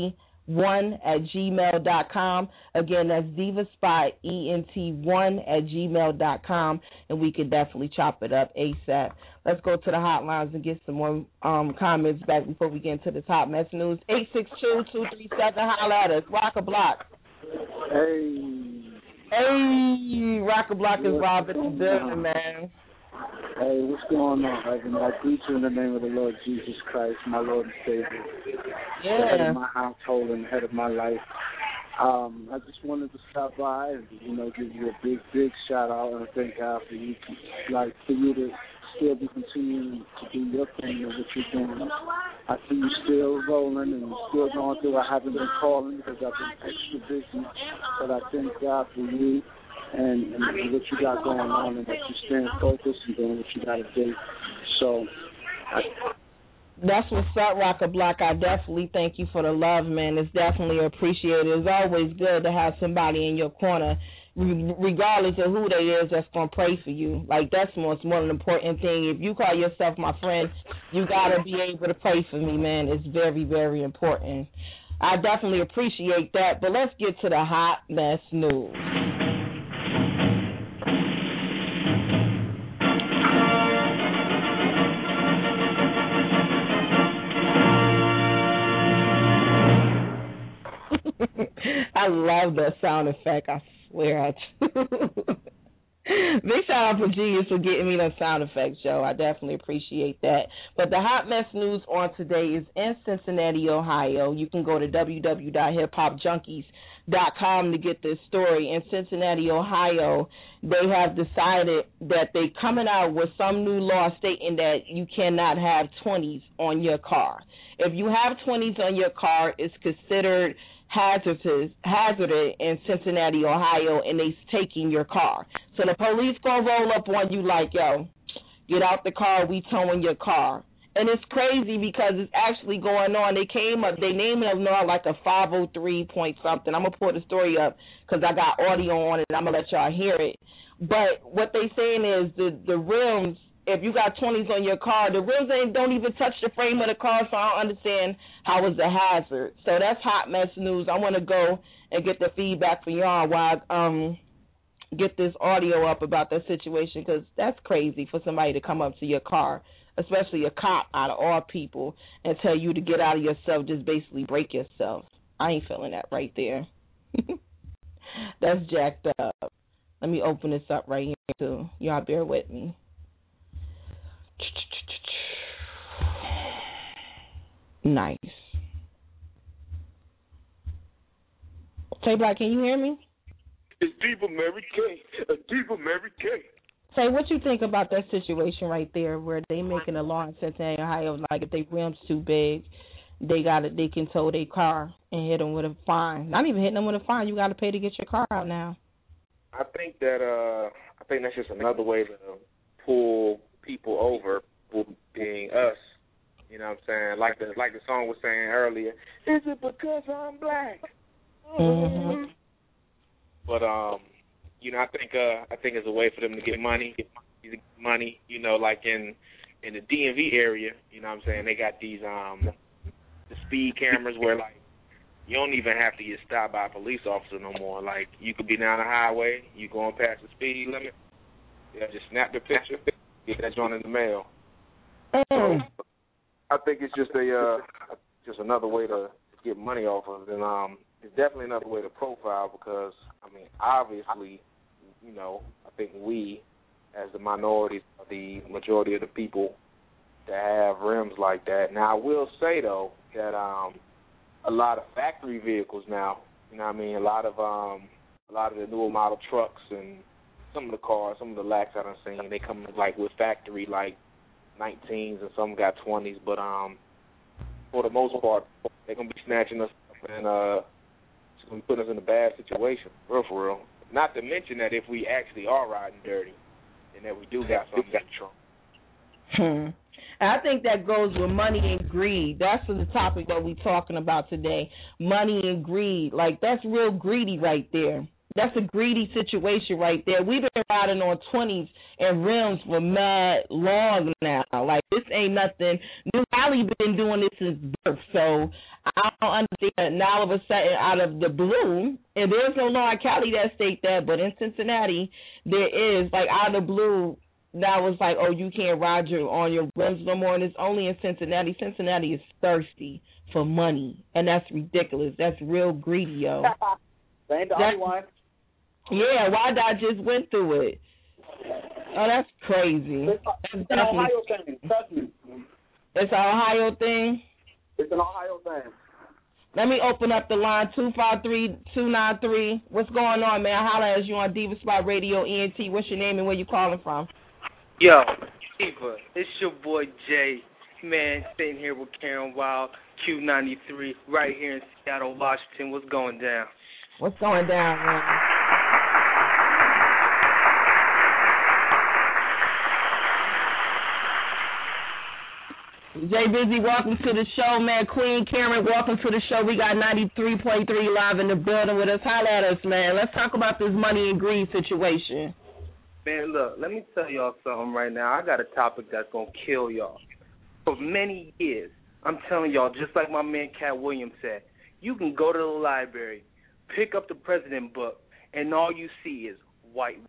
DivaSpot1@gmail.com. Again, that's DivaSpot1@gmail.com, and we can definitely chop it up ASAP. Let's go to the hotlines and get some more comments back before we get into this hot mess news. 862-237, holla at us. Rock a block. Hey, Rock a block is Rob at the building, man. Hey, what's going on, Evan? I greet you in the name of the Lord Jesus Christ, my Lord and Savior. Yeah. The head of my household and the head of my life. I just wanted to stop by and, give you a big shout out and thank God for you, for you to still be continuing to do your thing and what you're doing. I see you still rolling and still going through. I haven't been calling because I've been extra busy, but I thank God for you and what you got going on and that you're staying focused and doing what you got to do. So that's what's up, Rock a Block. I definitely thank you for the love, man. It's definitely appreciated. It's always good to have somebody in your corner, regardless of who they is, that's going to pray for you. Like, that's more an important thing. If you call yourself my friend, you got to be able to pray for me, man. It's very, very important. I definitely appreciate that. But let's get to the hot mess news. I love that sound effect. I swear I do. Big shout out for Genius for getting me that sound effect, Joe. I definitely appreciate that. But the hot mess news on today is in Cincinnati, Ohio. You can go to www.hiphopjunkies.com to get this story. In Cincinnati, Ohio, they have decided that they're coming out with some new law stating that you cannot have 20s on your car. If you have 20s on your car, it's considered hazardous in Cincinnati, Ohio, and they taking your car. So the police gonna roll up on you like, yo, get out the car, we towing your car. And it's crazy because it's actually going on. They named it now like a 503 point something. I'm gonna pull the story up because I got audio on it. I'm gonna let y'all hear it. But what they saying is the rims. If you got 20s on your car, the rims don't even touch the frame of the car, so I don't understand how it's a hazard. So that's hot mess news. I want to go and get the feedback from y'all while I get this audio up about that situation, because that's crazy for somebody to come up to your car, especially a cop out of all people, and tell you to get out of yourself, just basically break yourself. I ain't feeling that right there. That's jacked up. Let me open this up right here, too. Y'all bear with me. Nice. Say, Black, can you hear me? It's Diva Mary K. Diva Mary K. Say, what you think about that situation right there where they making a law in Cincinnati, Ohio, like if they rims too big, they can tow their car and hit them with a fine. Not even hitting them with a fine. You got to pay to get your car out now. I think that's just another way to pull people over, being us. You know what I'm saying? Like the song was saying earlier. Is it because I'm black? Mm-hmm. But I think it's a way for them to get money. You know, like in the DMV area. You know what I'm saying? They got these the speed cameras where like you don't even have to get stopped by a police officer no more. Like you could be down the highway, you going past the speed limit. Yeah, just snap the picture, get that joint in the mail. So, I think it's just another way to get money off of it, and it's definitely another way to profile because obviously, I think we, as the minority, are the majority of the people that have rims like that. Now, I will say though that a lot of factory vehicles now, a lot of the newer model trucks and some of the cars, some of the lacks I've seen, they come like with factory like 19s and some got 20s, but for the most part, they're gonna be snatching us and it's gonna be putting us in a bad situation, for real. Not to mention that if we actually are riding dirty, and that we do got something got trunk. I think that goes with money and greed. That's the topic that we're talking about today. Money and greed, like that's real greedy right there. That's a greedy situation right there. We've been riding on 20s and rims for mad long now. Like, this ain't nothing. New Valley been doing this since birth, so I don't understand. Now, all of a sudden, out of the blue, and there's no law in Cali that state that, but in Cincinnati, there is, like, out of the blue, now it's like, oh, you can't ride on your rims no more, and it's only in Cincinnati. Cincinnati is thirsty for money, and that's ridiculous. That's real greedy, yo. Ain't the only one. Yeah, I just went through it. Oh, that's crazy. It's an Ohio thing. Trust me. It's an Ohio thing? It's an Ohio thing. Let me open up the line, 253-293. What's going on, man? Holla as you on Diva Spot Radio, ENT. What's your name and where you calling from? Yo, Diva, it's your boy Jay. Man, sitting here with Karen Wild, Q93, right here in Seattle, Washington. What's going down? What's going down, man? Jay Busy, welcome to the show, man. Queen Karen, welcome to the show. We got 93.3 live in the building with us. Holla at us, man. Let's talk about this money and greed situation. Man, look, let me tell y'all something right now. I got a topic that's going to kill y'all. For many years, I'm telling y'all, just like my man Cat Williams said, you can go to the library, pick up the President book, and all you see is white.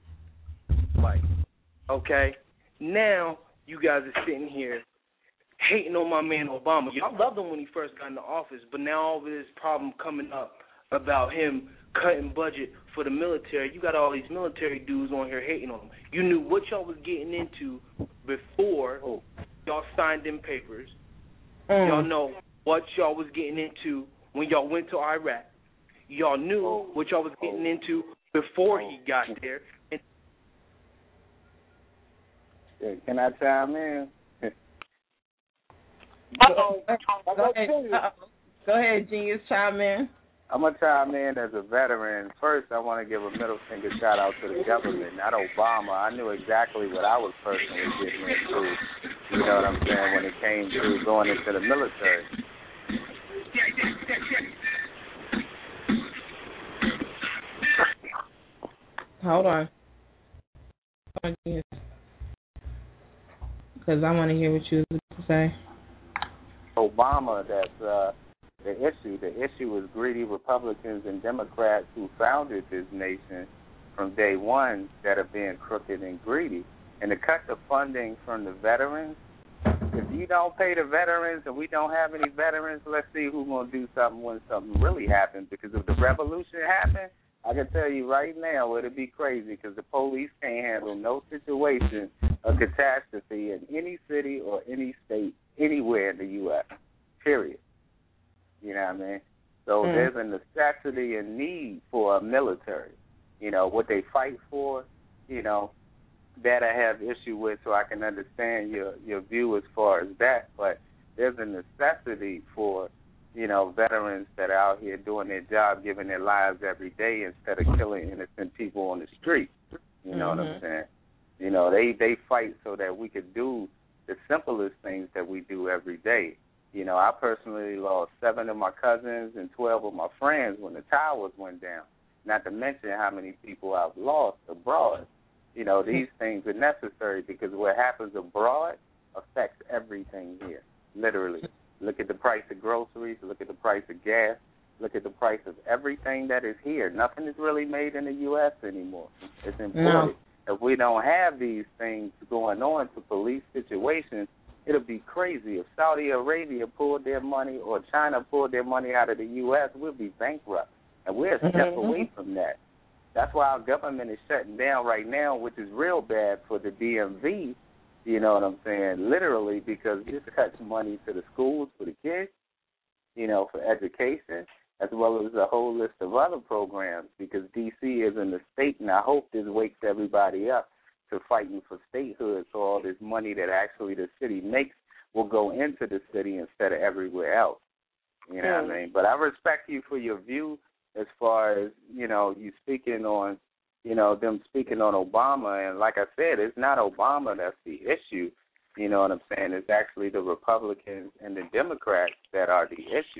Okay? Now, you guys are sitting here hating on my man Obama. Y'all loved him when he first got into office, but now all this problem coming up about him cutting budget for the military, you got all these military dudes on here hating on him. You knew what y'all was getting into before y'all signed them papers. Y'all know what y'all was getting into when y'all went to Iraq. Y'all knew what y'all was getting into before he got there. And can I chime in? Go ahead, Genius, chime in. I'm going to chime in as a veteran. First, I want to give a middle finger shout out to the government, not Obama. I knew exactly what I was personally getting into, you know what I'm saying, when it came to going into the military. Hold on. Because I want to hear what you have to say. Obama, that's the issue. The issue is greedy Republicans and Democrats who founded this nation from day one that are being crooked and greedy. And to cut the funding from the veterans, if you don't pay the veterans and we don't have any veterans, let's see who's going to do something when something really happens. Because if the revolution happened, I can tell you right now it'll be crazy because the police can't handle no situation of catastrophe in any city or any state anywhere in the U.S., period. You know what I mean? So there's a necessity and need for a military. You know, what they fight for, you know, that I have issue with, so I can understand your view as far as that. But there's a necessity for, you know, veterans that are out here doing their job, giving their lives every day instead of killing innocent people on the street. You know what I'm saying? You know, they fight so that we could do the simplest things that we do every day. You know, I personally lost 7 of my cousins and 12 of my friends when the towers went down, not to mention how many people I've lost abroad. You know, these things are necessary because what happens abroad affects everything here, literally. Look at the price of groceries, look at the price of gas, look at the price of everything that is here. Nothing is really made in the U.S. anymore. It's imported. No. If we don't have these things going on to police situations, it'll be crazy. If Saudi Arabia pulled their money or China pulled their money out of the U.S., we'll be bankrupt. And we're a step away from that. That's why our government is shutting down right now, which is real bad for the DMV, you know what I'm saying, literally, because this cuts money to the schools for the kids, you know, for education, as well as a whole list of other programs, because D.C. is in the state, and I hope this wakes everybody up to fighting for statehood, so all this money that actually the city makes will go into the city instead of everywhere else. You know what I mean? But I respect you for your view as far as, you know, you speaking on, you know, them speaking on Obama. And like I said, it's not Obama that's the issue. You know what I'm saying? It's actually the Republicans and the Democrats that are the issue.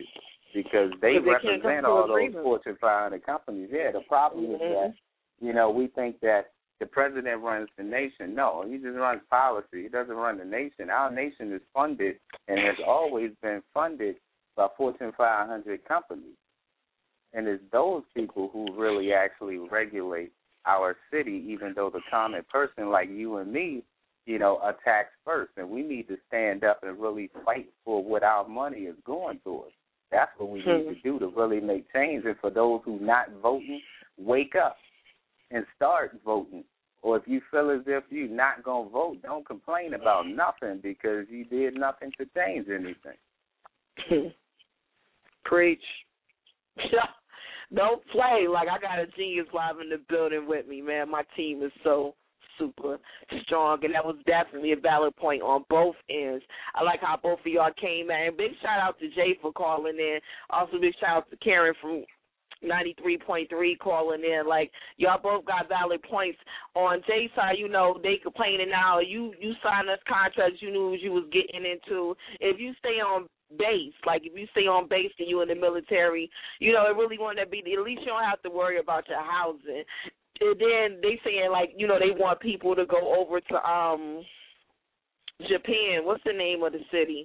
because they can't come represent to all agreement. those Fortune 500 companies. Yeah, the problem is that, we think that the president runs the nation. No, he just runs policy. He doesn't run the nation. Our nation is funded and has always been funded by Fortune 500 companies. And it's those people who really actually regulate our city, even though the common person like you and me, attacks first. And we need to stand up and really fight for what our money is going towards. That's what we need to do to really make change. And for those who not voting, wake up and start voting. Or if you feel as if you're not going to vote, don't complain about nothing because you did nothing to change anything. Preach. Don't play. Like, I got a Genius Live in the building with me, man. My team is so super strong, and that was definitely a valid point on both ends. I like how both of y'all came at. And big shout-out to Jay for calling in. Also, big shout-out to Karen from 93.3 calling in. Like, y'all both got valid points. On Jay's side, they complaining now. You signed us contracts you knew what you was getting into. If you stay on base, like if you stay on base and you in the military, it really want to be, at least you don't have to worry about your housing. And then they saying, like, they want people to go over to Japan. What's the name of the city?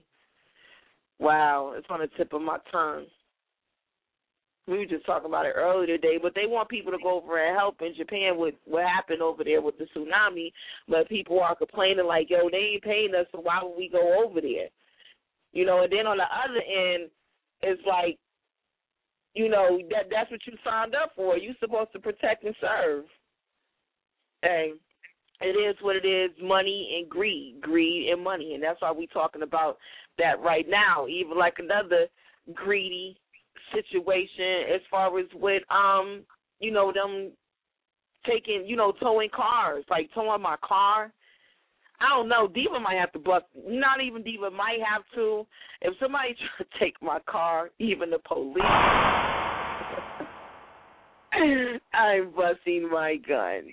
Wow, it's on the tip of my tongue. We were just talking about it earlier today, but they want people to go over and help in Japan with what happened over there with the tsunami. But people are complaining like, yo, they ain't paying us, so why would we go over there? And then on the other end, it's like, that's what you signed up for. You're supposed to protect and serve. Hey, it is what it is, money and greed and money. And that's why we're talking about that right now. Even like another greedy situation as far as with, them taking, towing cars, like towing my car. I don't know. Diva might have to bust. Not even Diva might have to. If somebody try to take my car, even the police, I'm busting my gun.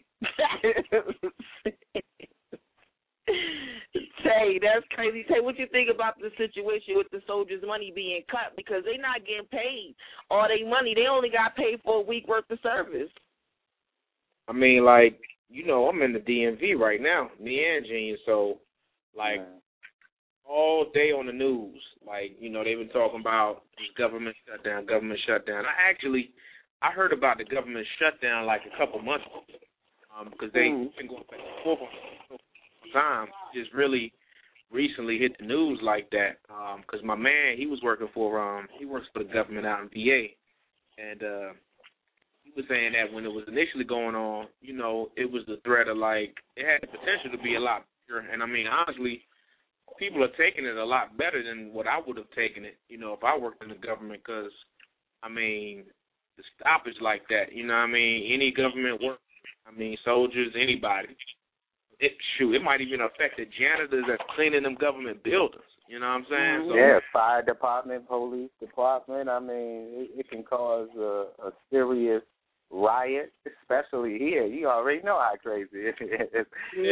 Tay, that's crazy. Tay, what you think about the situation with the soldiers' money being cut because they're not getting paid all their money? They only got paid for a week worth of service. I mean, like, I'm in the DMV right now, me and Gene, so, like, all day on the news, like, they've been talking about government shutdown. I heard about the government shutdown, like, a couple months ago, because they've been going back and forth on time. Just really recently hit the news like that, because my man, he works for the government out in VA, and, he was saying that when it was initially going on, it was the threat of, like, it had the potential to be a lot bigger. And, I mean, honestly, people are taking it a lot better than what I would have taken it, if I worked in the government because, I mean, the stoppage like that, any government work, soldiers, anybody, it might even affect the janitors that's cleaning them government buildings. You know what I'm saying? So, yeah, fire department, police department. I mean, it can cause a serious riot, especially here. You already know how crazy it is,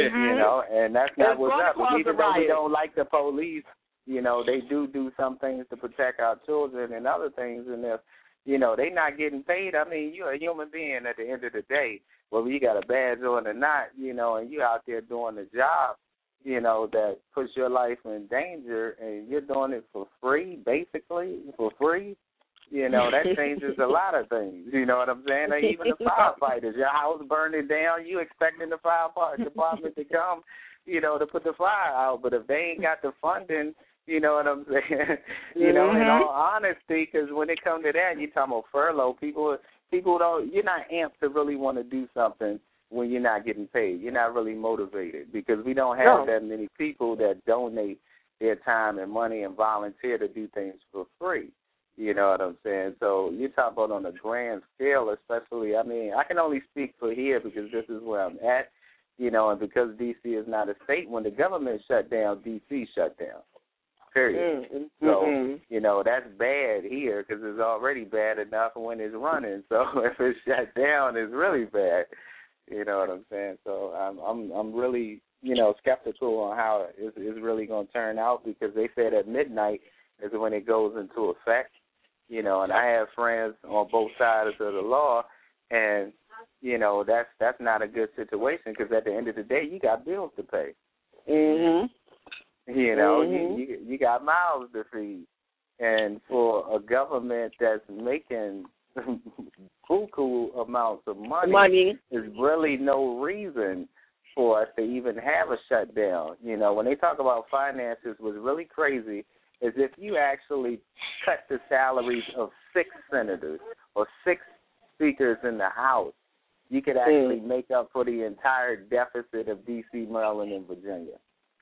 and that's not what's up. Even though we don't like the police, they do some things to protect our children and other things, and if, they not getting paid, I mean, you're a human being at the end of the day, whether you got a badge on or not, and you out there doing the job, that puts your life in danger, and you're doing it for free, basically, for free. That changes a lot of things. You know what I'm saying? Like even the firefighters, your house burning down, you expecting the fire department to come, to put the fire out. But if they ain't got the funding, you know what I'm saying? In all honesty, because when it comes to that, you're talking about furlough. People don't. You're not amped to really want to do something when you're not getting paid. You're not really motivated because we don't have that many people that donate their time and money and volunteer to do things for free. You know what I'm saying? So you talk about on a grand scale, especially, I mean, I can only speak for here because this is where I'm at, and because D.C. is not a state, when the government shut down, D.C. shut down, period. So, that's bad here because it's already bad enough when it's running. So if it's shut down, it's really bad. You know what I'm saying? So I'm really, skeptical on how it's really going to turn out because they said at midnight is when it goes into effect. You know, and I have friends on both sides of the law, and you know that's not a good situation because at the end of the day, you got bills to pay. Mhm. You know, you got mouths to feed, and for a government that's making buku amounts of money, there's really no reason for us to even have a shutdown. You know, when they talk about finances, what's really crazy is if you actually cut the salaries of 6 senators or 6 speakers in the House, you could actually make up for the entire deficit of D.C., Maryland, and Virginia.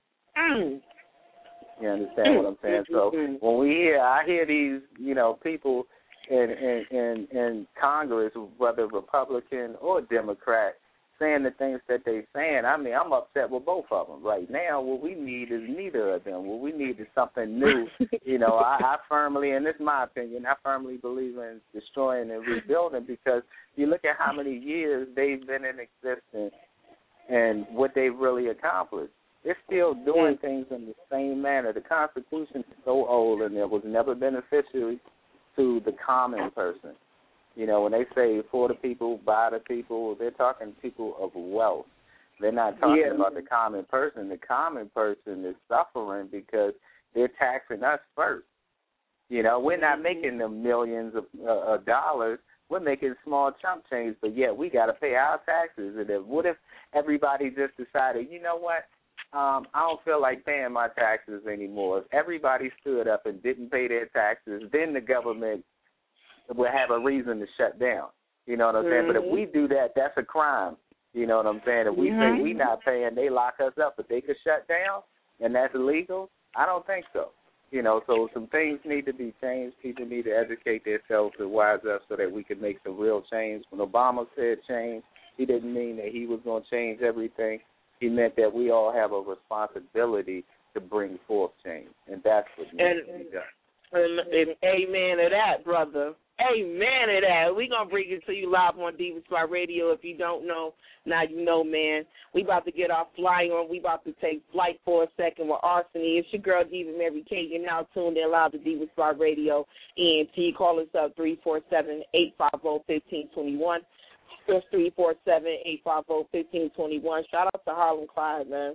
You understand what I'm saying? So when I hear these, you know, people in Congress, whether Republican or Democrat, saying the things that they're saying, I mean, I'm upset with both of them. Right now, what we need is neither of them. What we need is something new. You know, I firmly, and this is my opinion, I firmly believe in destroying and rebuilding because you look at how many years they've been in existence and what they've really accomplished. They're still doing things in the same manner. The Constitution is so old and it was never beneficial to the common person. You know, when they say for the people, by the people, they're talking people of wealth. They're not talking about the common person. The common person is suffering because they're taxing us first. You know, we're not making them millions of dollars. We're making small chump change, but yet we got to pay our taxes. And what if everybody just decided, you know what, I don't feel like paying my taxes anymore. If everybody stood up and didn't pay their taxes, then the government will have a reason to shut down. You know what I'm saying? But if we do that, that's a crime. You know what I'm saying? If we say we not paying, they lock us up, but they could shut down, and that's illegal? I don't think so. You know, so some things need to be changed. People need to educate themselves and wise up so that we can make some real change. When Obama said change, he didn't mean that he was going to change everything. He meant that we all have a responsibility to bring forth change, and that's what needs to be done. And amen to that, brother. Amen to that. We're going to bring it to you live on Diva Spy Radio. If you don't know, now you know, man. We about to get our fly on. We about to take flight for a second with Arsony. It's your girl, Diva Mary Kay. You're now tuned in live to Diva Spy Radio. And call us up 347-850-1521. That's 347-850-1521. Shout out to Harlem Clyde, man.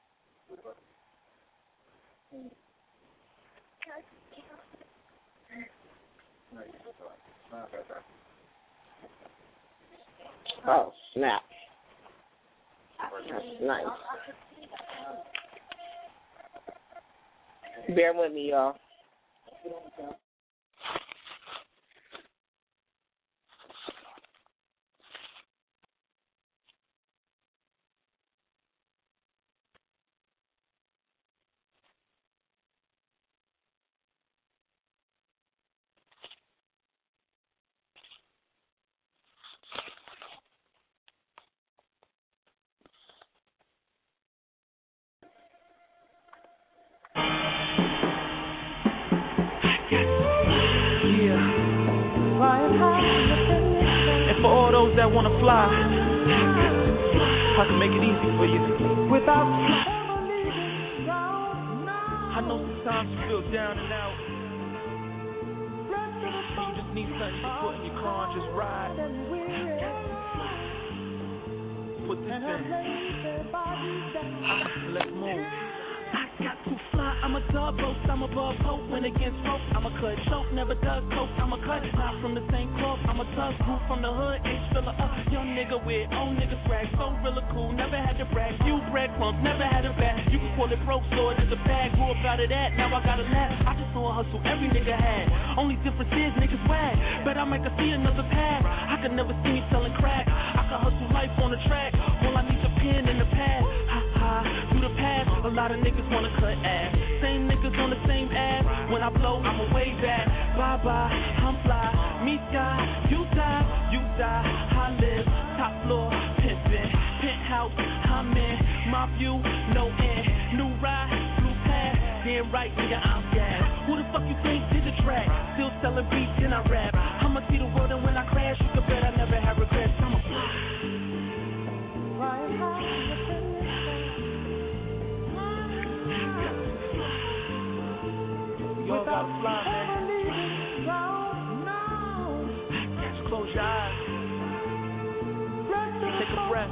Oh, snap. That's nice. Bear with me, y'all. For all those that want to fly, I can make it easy for you. Without I know sometimes you feel down and out. You just need something to put in your car and just ride. Put this in. Let's move. I got to fly, I'm a dub roast, I'm above hope. When against rope, I'm a cut choke, never does coke, I'm a cut. Not from the same cloth, I'm a tough group from the hood, H filler up. Young nigga with old nigga swag, so real cool, never had to brag. Few breadcrumbs, never had a bag. You can call it broke, so it is a bag. Grew up out of that, now I got a laugh. I just know a hustle every nigga had. Only difference is niggas swag. Bet I make her see another path. I could never see me selling crack. I could hustle life on the track. All I need is a pen and a pad. Ha ha, through the past, a lot of niggas wanna cut ass. Same niggas on the same ass. When I blow, I'ma way back. Bye bye, I'm fly. Me sky, you die, I live. Top floor, pimpin', penthouse, I'm in. My view, no end. New ride, blue pass. Damn right, nigga, I'm gas. Who the fuck you think did the track? Still selling beats and I rap. I'ma see the world and when I crash, you can bet I never have regrets. I'ma fly. You all gotta fly, man. right.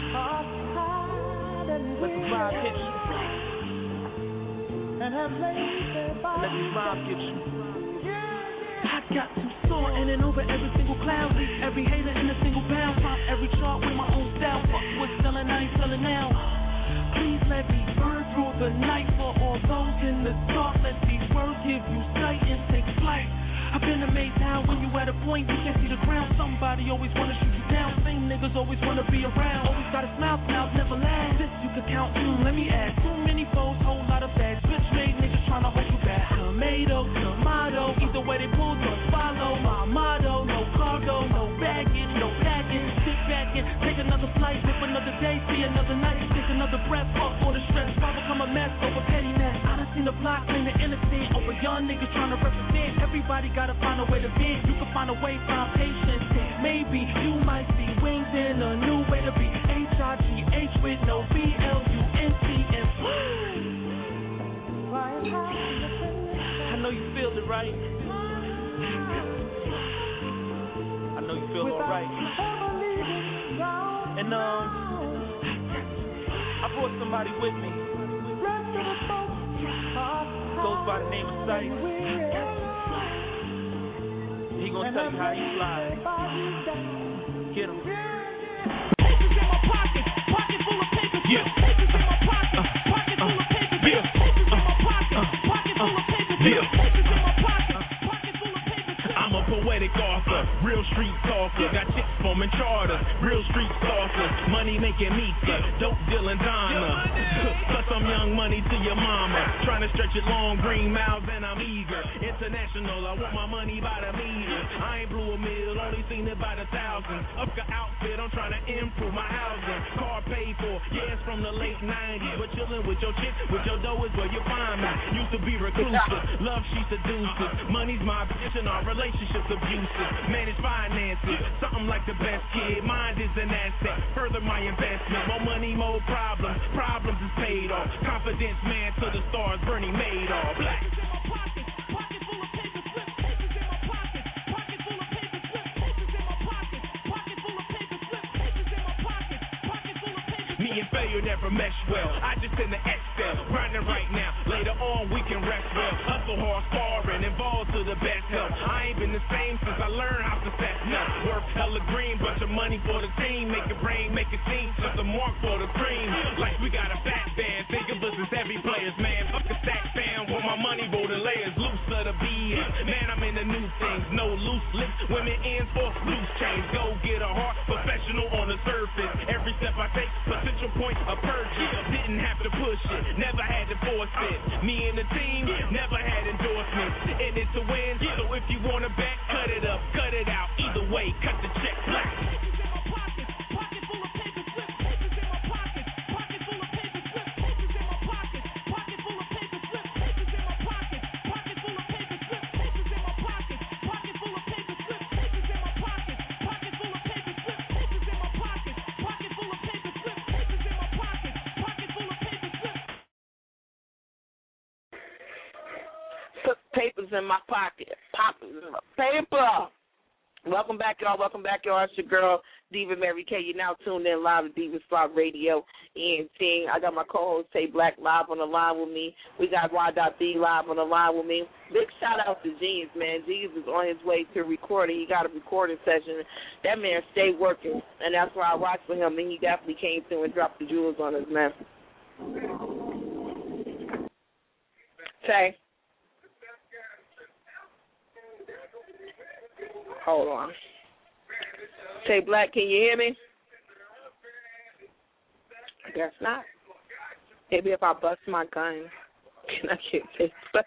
Let the vibe hit you. Let the vibe get you. I got some sore in and over every single cloud. Every hater in a single pound. Pop every chart with my own style. Fuck what's selling, I ain't selling now. Please let me burn through the night. For all those in the dark, let these words give you sight and take flight. I've been amazed how when you at a point you can't see the ground. Somebody always wanna shoot you down. Same niggas always wanna be around. Always gotta smile, smiles never last. This you can count too, let me ask. Too many foes, whole lot of bags. Bitch made niggas tryna hold you back. Tomato, tomato, either way they pull, don't follow. My motto, no cargo, no baggage, no package. Sit back and take another flight, live another day, see another night. Take another breath, fuck all the stress. Why become a mess over pettiness? I done seen the block claim the innocent over young niggas tryna represent. Everybody gotta find a way to vent. You can find a way, find patience. Maybe you might see wings in a new way to be. H-I-G-H with no B-L-U-N-T-S. I know you feel it, right? I know you feel alright. And I brought somebody with me. Goes by the name of Sight. He gonna tell you how he flies. Get him. Papers in my pocket, pocket full of papers. Yeah. Papers in my pocket, pocket full of papers. Yeah. Papers in my pocket, pocket full of papers. Yeah. Papers in my pocket, pocket full of papers. I'm a poetic author, real street talker. Got chicks forming charters, real street stalker. Money making meter, dope dealing diner. Plus I'm young money to your mama. Trying to stretch it long, green mouths and I'm eager. International, I want my money by the meter. I ain't blew a mill, only seen it by the thousands. Up the outfit, I'm trying to improve my housing. Car paid for, yeah, it's from the late 90s. But chillin' with your chick, with your dough is where you find me. Used to be reclusive, love she seduces. Money's my bitch and our relationship's abusive. Manage finances, something like the best kid. Mind is an asset, further my investment. More money, more problems, problems is paid off. Confidence man to the stars, Bernie Madoff. Black. Me and failure never mesh well. I just in the Excel, grinding right now. Later on we can rest well. Hustle hard, sparring, involved to the best help. I ain't been the same since I learned how to set now. Worth hella green, bunch of money for the team. Make it rain, make it seem just a mark for the cream. Like we got a fat band, think of us as heavy players, man. Fuck a stack fan, want my money bolder layers. Loose of the BS, man, I'm into new things. No loose lips, women in for loose chains. Go get a heart, professional on the surface. Every step I take, potential point of purchase. Didn't have to push it, never had to force it. Me and the team, never had endorsements. In it to win, so if you wanna bet, cut it up, cut it out. Either way, cut the check black. Papers in my pocket. Paper. Welcome back, y'all. It's your girl, Diva Mary K. You're now tuned in live to Diva Spot Radio. And Ting, I got my co-host Tay Black live on the line with me. We got Y.B live on the line with me. Big shout out to Genius, man. Genius is on his way to recording. He got a recording session. That man stayed working, and that's why I watched for him. And he definitely came through and dropped the jewels on us, man. Tay. Hold on. Tay Black, can you hear me? I guess not. Maybe if I bust my gun, can I get Tay Black?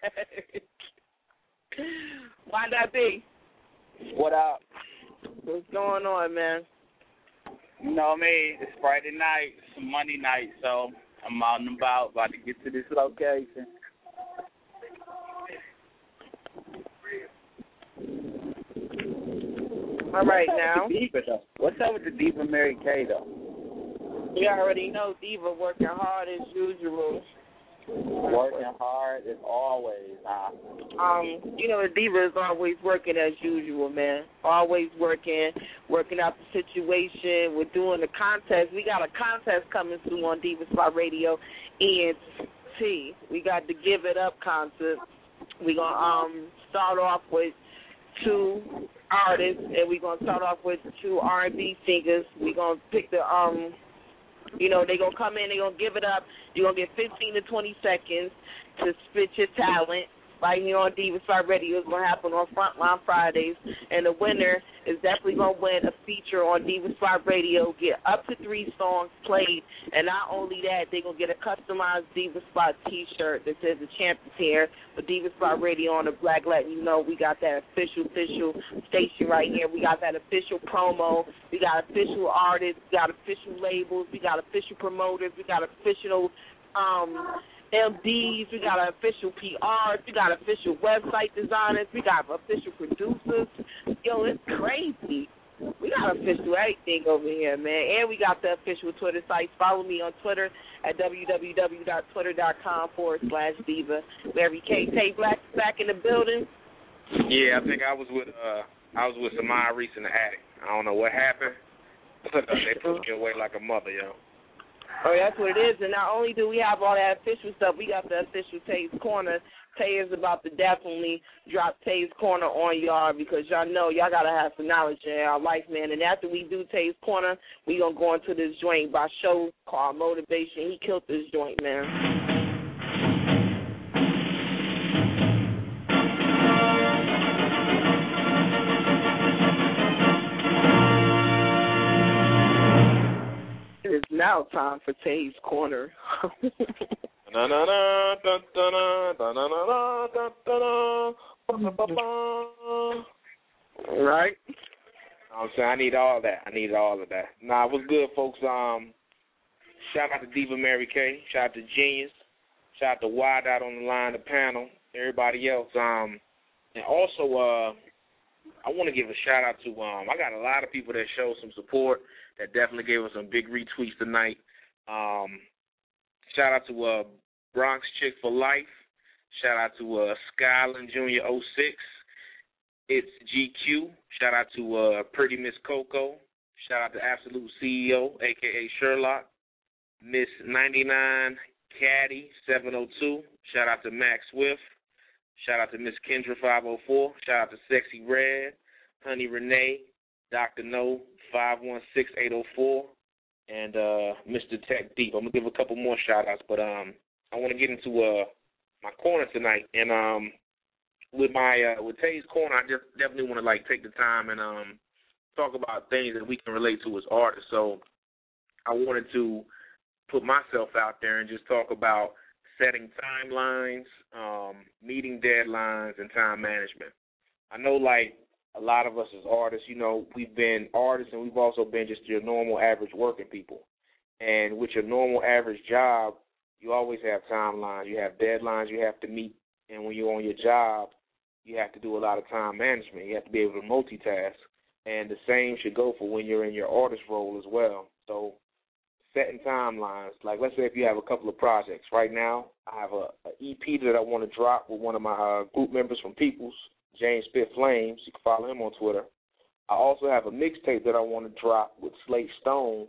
Y.B. What up? What's going on, man? You know me, it's Friday night, it's Monday night, so I'm out and about to get to this location. All right, now. What's up with the Diva Mary K, though? You already know Diva working hard as usual. Working hard is always the diva is always working as usual, man. Always working out the situation. We're doing the contest. We got a contest coming soon on Diva Spot Radio, ENT. We got the Give It Up contest. We're gonna start off with 2 artists, and we're gonna start off with 2 R&B singers. We're gonna pick the they're going to come in, they're going to give it up. You're going to get 15 to 20 seconds to spit your talent right here on Diva Spot Radio. It's going to happen on Frontline Fridays. And the winner is definitely going to win a feature on Diva Spot Radio, get up to 3 songs played. And not only that, they're going to get a customized Diva Spot T-shirt that says the Champions here with Diva Spot Radio on the black, letting you know we got that official station right here. We got that official promo. We got official artists. We got official labels. We got official promoters. We got official MDs, we got official PRs, we got official website designers, we got official producers. Yo, it's crazy. We got official everything over here, man. And we got the official Twitter sites. Follow me on Twitter at www.twitter.com/diva. Mary K. Tay Black back in the building. Yeah, I think I was with Samaya Reese in the attic. I don't know what happened. They put me away like a mother, yo. Oh, that's what it is. And not only do we have all that official stuff, we got the official Tay's Corner. Tay is about to definitely drop Tay's Corner on y'all because y'all know y'all got to have some knowledge in our life, man. And after we do Tay's Corner, we going to go into this joint by show called Motivation. He killed this joint, man. It's now time for Tay's Corner. Right? I'm saying I need all that. Nah, it was good, folks. Shout out to Diva Mary K. Shout out to Genius. Shout out to Wide Out on the line, the panel, everybody else. And also, I want to give a shout out to I got a lot of people that showed some support that definitely gave us some big retweets tonight. Shout out to Bronx Chick for Life. Shout out to Skyland Jr. 06. It's GQ. Shout out to Pretty Miss Coco. Shout out to Absolute CEO, a.k.a. Sherlock. Miss 99 Caddy 702. Shout out to Max Swift. Shout out to Miss Kendra 504. Shout out to Sexy Red, Honey Renee, Dr. No 516804, and Mr. Tech Deep. I'm gonna give a couple more shout outs, but I want to get into my corner tonight, and with Tay's Corner, I just definitely want to take the time and talk about things that we can relate to as artists. So I wanted to put myself out there and just talk about setting timelines, meeting deadlines, and time management. I know, a lot of us as artists, we've been artists and we've also been just your normal average working people. And with your normal average job, you always have timelines. You have deadlines you have to meet. And when you're on your job, you have to do a lot of time management. You have to be able to multitask. And the same should go for when you're in your artist role as well. So setting timelines. Let's say if you have a couple of projects. Right now, I have a EP that I want to drop with one of my group members from Peoples, James Spit Flames. You can follow him on Twitter. I also have a mixtape that I want to drop with Slate Stone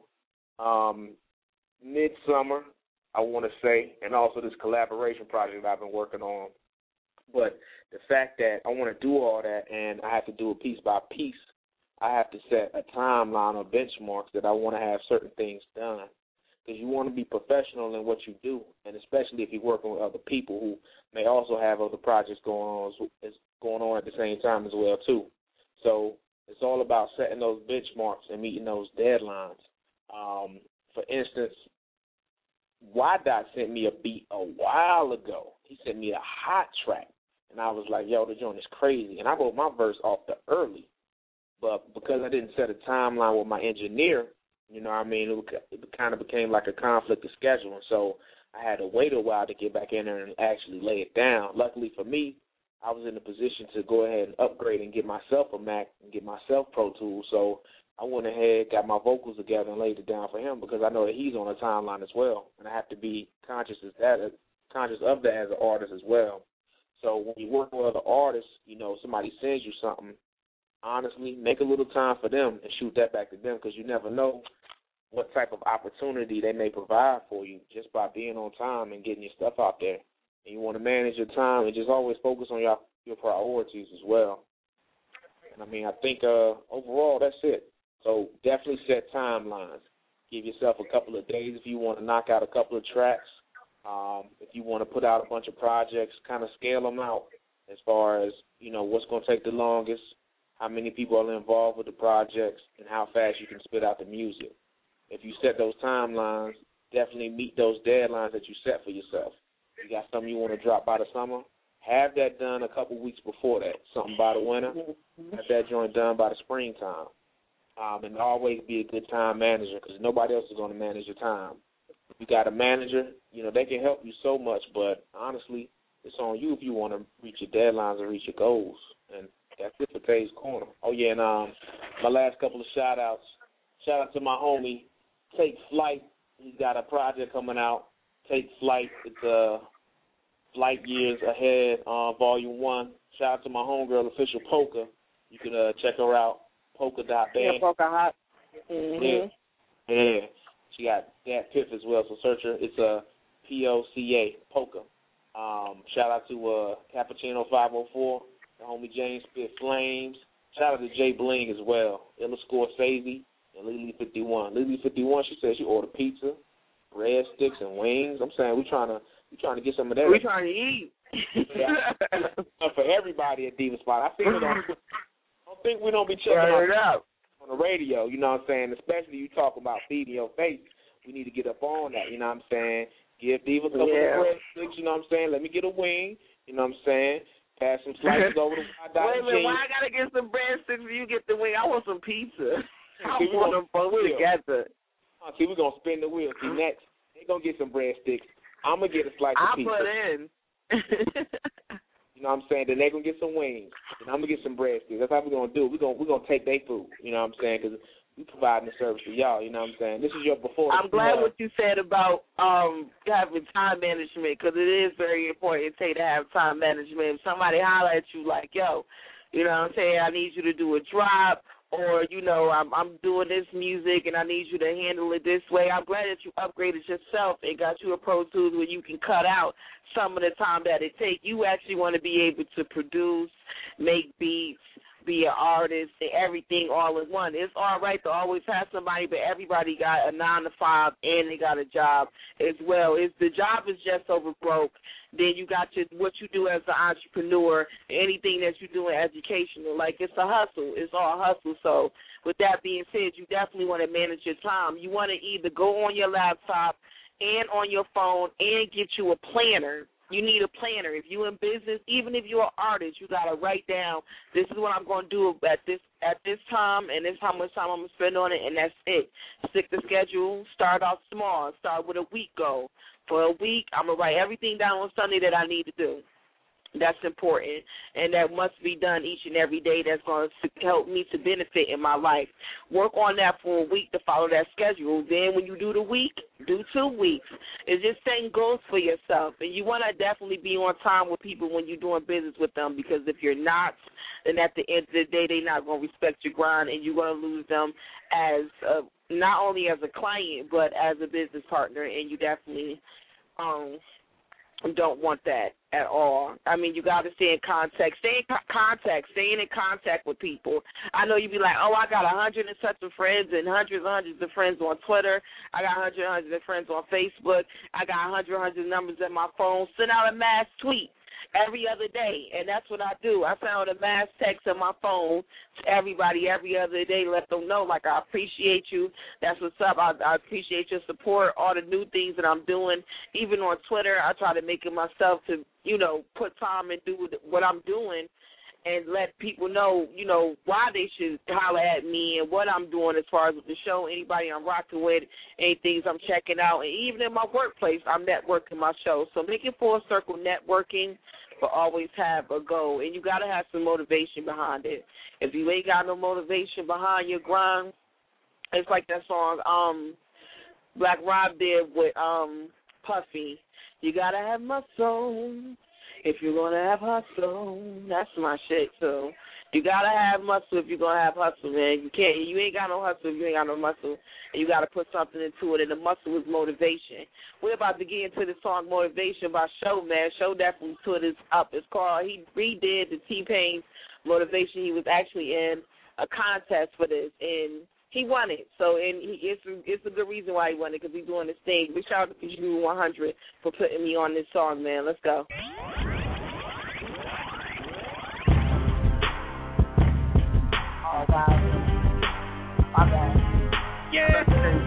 midsummer, I want to say, and also this collaboration project that I've been working on. But the fact that I want to do all that and I have to do it piece by piece, I have to set a timeline or benchmarks that I want to have certain things done. Because you want to be professional in what you do, and especially if you're working with other people who may also have other projects going on at the same time as well, too. So it's all about setting those benchmarks and meeting those deadlines. For instance, Y-Dot sent me a beat a while ago. He sent me a hot track, and I was like, yo, the joint is crazy. And I wrote my verse off the early. But because I didn't set a timeline with my engineer, you know what I mean, it kind of became like a conflict of scheduling. So I had to wait a while to get back in there and actually lay it down. Luckily for me, I was in a position to go ahead and upgrade and get myself a Mac and get myself Pro Tools. So I went ahead, got my vocals together, and laid it down for him because I know that he's on a timeline as well, and I have to be conscious of conscious of that as an artist as well. So when you work with other artists, somebody sends you something, honestly, make a little time for them and shoot that back to them, because you never know what type of opportunity they may provide for you just by being on time and getting your stuff out there. And you want to manage your time and just always focus on your priorities as well. And, I think overall that's it. So definitely set timelines. Give yourself a couple of days if you want to knock out a couple of tracks. If you want to put out a bunch of projects, kind of scale them out as far as, what's going to take the longest, how many people are involved with the projects, and how fast you can spit out the music. If you set those timelines, definitely meet those deadlines that you set for yourself. You got something you want to drop by the summer, have that done a couple weeks before that. Something by the winter, have that joint done by the springtime. And always be a good time manager, because nobody else is going to manage your time. If you got a manager, they can help you so much, but honestly, it's on you if you want to reach your deadlines and reach your goals. And that's it for Tay's Corner. Oh, yeah, and my last couple of shout-outs. Shout out to my homie, Take Flight. He's got a project coming out, Take Flight. It's Flight Years Ahead, Volume 1. Shout out to my homegirl, Official Polka. You can check her out, polka.band. Yeah, Polka Hot. Mm-hmm. Yeah. She got that Piff as well, so search her. It's P-O-C-A, Polka. Shout out to Cappuccino 504, the homie James Spit Flames. Shout out to Jay Bling as well, Illa Scorsese, and Lily 51. Lily 51, she said she ordered pizza, breadsticks, and wings. I'm saying we trying to get some of that. We trying to eat. For everybody at Diva Spot. I don't think we don't be checking out on the radio. You know what I'm saying? Especially you talk about feeding your face. We need to get up on that. You know what I'm saying? Give Diva a couple of breadsticks. You know what I'm saying? Let me get a wing. You know what I'm saying? Pass some slices over to my Wait a minute, why I gotta get some breadsticks when you get the wing? I want some pizza. I want them both together. See, we're going to spin the wheel. See, next, they're going to get some breadsticks. I'm going to get a slice of pizza. I put in. You know what I'm saying? Then they're going to get some wings. And I'm going to get some breadsticks. That's how we're going to do it. We're going to take their food. You know what I'm saying? Because we providing the service for y'all. You know what I'm saying? This is your before. I'm glad what you said about having time management, because it is very important to have time management. If somebody holler at you like, yo, you know what I'm saying, I need you to do a drop, or, I'm doing this music and I need you to handle it this way. I'm glad that you upgraded yourself and got you a Pro Tools where you can cut out some of the time that it takes. You actually want to be able to produce, make beats, be an artist, and everything all in one. It's all right to always have somebody, but everybody got a 9 to 5 and they got a job as well. If the job is just over broke, then you got what you do as an entrepreneur, anything that you do in educational. Like, it's a hustle. It's all hustle. So with that being said, you definitely want to manage your time. You want to either go on your laptop and on your phone and get you a planner. You need a planner. If you're in business, even if you're an artist, you got to write down, this is what I'm going to do at this time, and this is how much time I'm going to spend on it, and that's it. Stick to schedule. Start off small. Start with a week goal. For a week, I'm going to write everything down on Sunday that I need to do. That's important, and that must be done each and every day. That's going to help me to benefit in my life. Work on that for a week to follow that schedule. Then when you do the week, do 2 weeks. It's just setting goals for yourself, and you want to definitely be on time with people when you're doing business with them, because if you're not, then at the end of the day, they're not going to respect your grind, and you're going to lose them as not only as a client but as a business partner, and you definitely don't want that at all. I mean, you got to stay in contact. Staying in contact with people. I know you be like, oh, I got 100 and such of friends and hundreds of friends on Twitter. I got hundreds of friends on Facebook. I got hundreds of numbers in my phone. Send out a mass tweet every other day, and that's what I do. I send out a mass text on my phone to everybody every other day, let them know, like, I appreciate you. That's what's up. I appreciate your support, all the new things that I'm doing. Even on Twitter, I try to make it myself to, put time and do what I'm doing and let people know, why they should holler at me and what I'm doing as far as with the show, anybody I'm rocking with, any things I'm checking out. And even in my workplace, I'm networking my show. So making full circle networking, but always have a goal. And you got to have some motivation behind it. If you ain't got no motivation behind your grind, it's like that song Black Rob did with Puffy. You gotta have muscle if you're gonna have hustle. That's my shit too. You gotta have muscle if you're gonna have hustle, man. You ain't got no hustle if you ain't got no muscle. And you gotta put something into it, and the muscle is motivation. We're about to get into the song Motivation by Show, man. Show definitely put it up. It's called, he redid the T-Pain Motivation. He was actually in a contest for this, and he won it. So, and it's a good reason why he won it, because he's doing this thing. Big shout out to you 100 for putting me on this song, man. Let's go. Oh, wow. My bad. Yeah.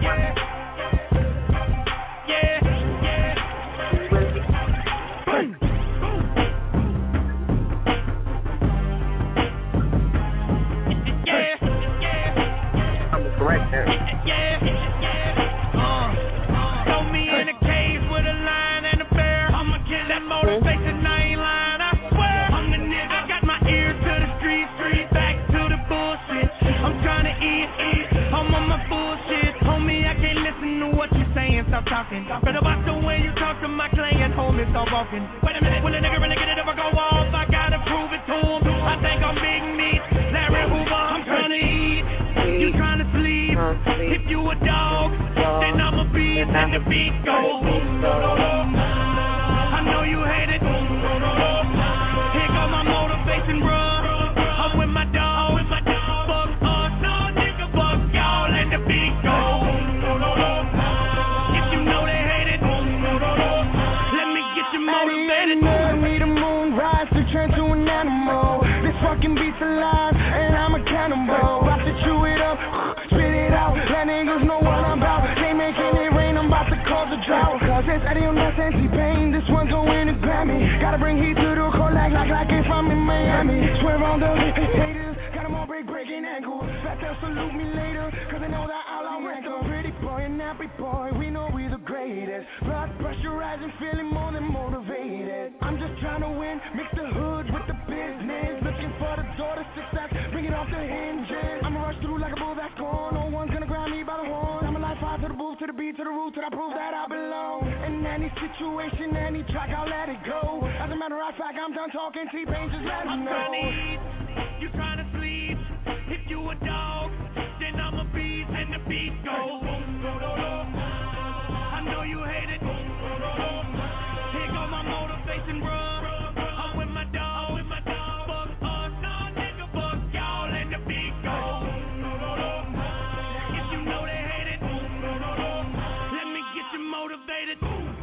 I'm correct there. Throw me in a cage with a lion and a bear. I'ma get that motivation, I ain't lying, I swear. I'm the nigga. I got my ear to the street, back to the bullshit. I'm trying to eat. I'm on my bullshit. Homie, I can't listen to what you saying. Stop talking. Better watch the way you talk to my client. Homie, stop walking. Wait a minute. When a nigga really get it, if I go off, I gotta prove it to him. I think I'm big meat. Larry Hoover, I'm trying to eat. You trying to sleep. If you a dog, then I'm a beast. And the beat goes. I know you hate it. Here go my motivation, bro. I'm with my dog. Fuck us, no nigga, fuck y'all, and the beat goes. If you know they hate it, let me get you motivated. Need a moonrise to turn to an animal. This fucking beat's alive, and I'm a cannibal. About to chew it up, spit it out. Let niggas know what I'm about. They making it rain, I'm about to cause a drought. Cause it's Eddie on that T-Pain, this one going to Grammy. Gotta bring heat to the cold like it's from in Miami. Swear on the haters, got them all breaking ankles. Bet they'll salute me later, cause they know that I'll outrank them. Pretty boy and happy boy, we know we the greatest. Blood pressure rising, feeling more than motivated. I'm just trying to win, mix the hood with the business. Looking for the door to success, bring it off the hinges. I'ma rush through like a bull that's gone. No one's gonna grab me by the horn. I'ma light fire to the booth, to the beat, to the root, till I prove that I belong. In any situation, any track, I'll let it go. As a matter of fact, I'm done talking, T-Pain, just let me know. I'm trying to eat, you trying to sleep. If you a dog, then I'm a beast, and the beat goes. I know you hate it. Here go my motivation, bro. I'm with my dog. Fuck us, no nigga, fuck y'all, and the beat goes. If you know they hate it, let me get you motivated.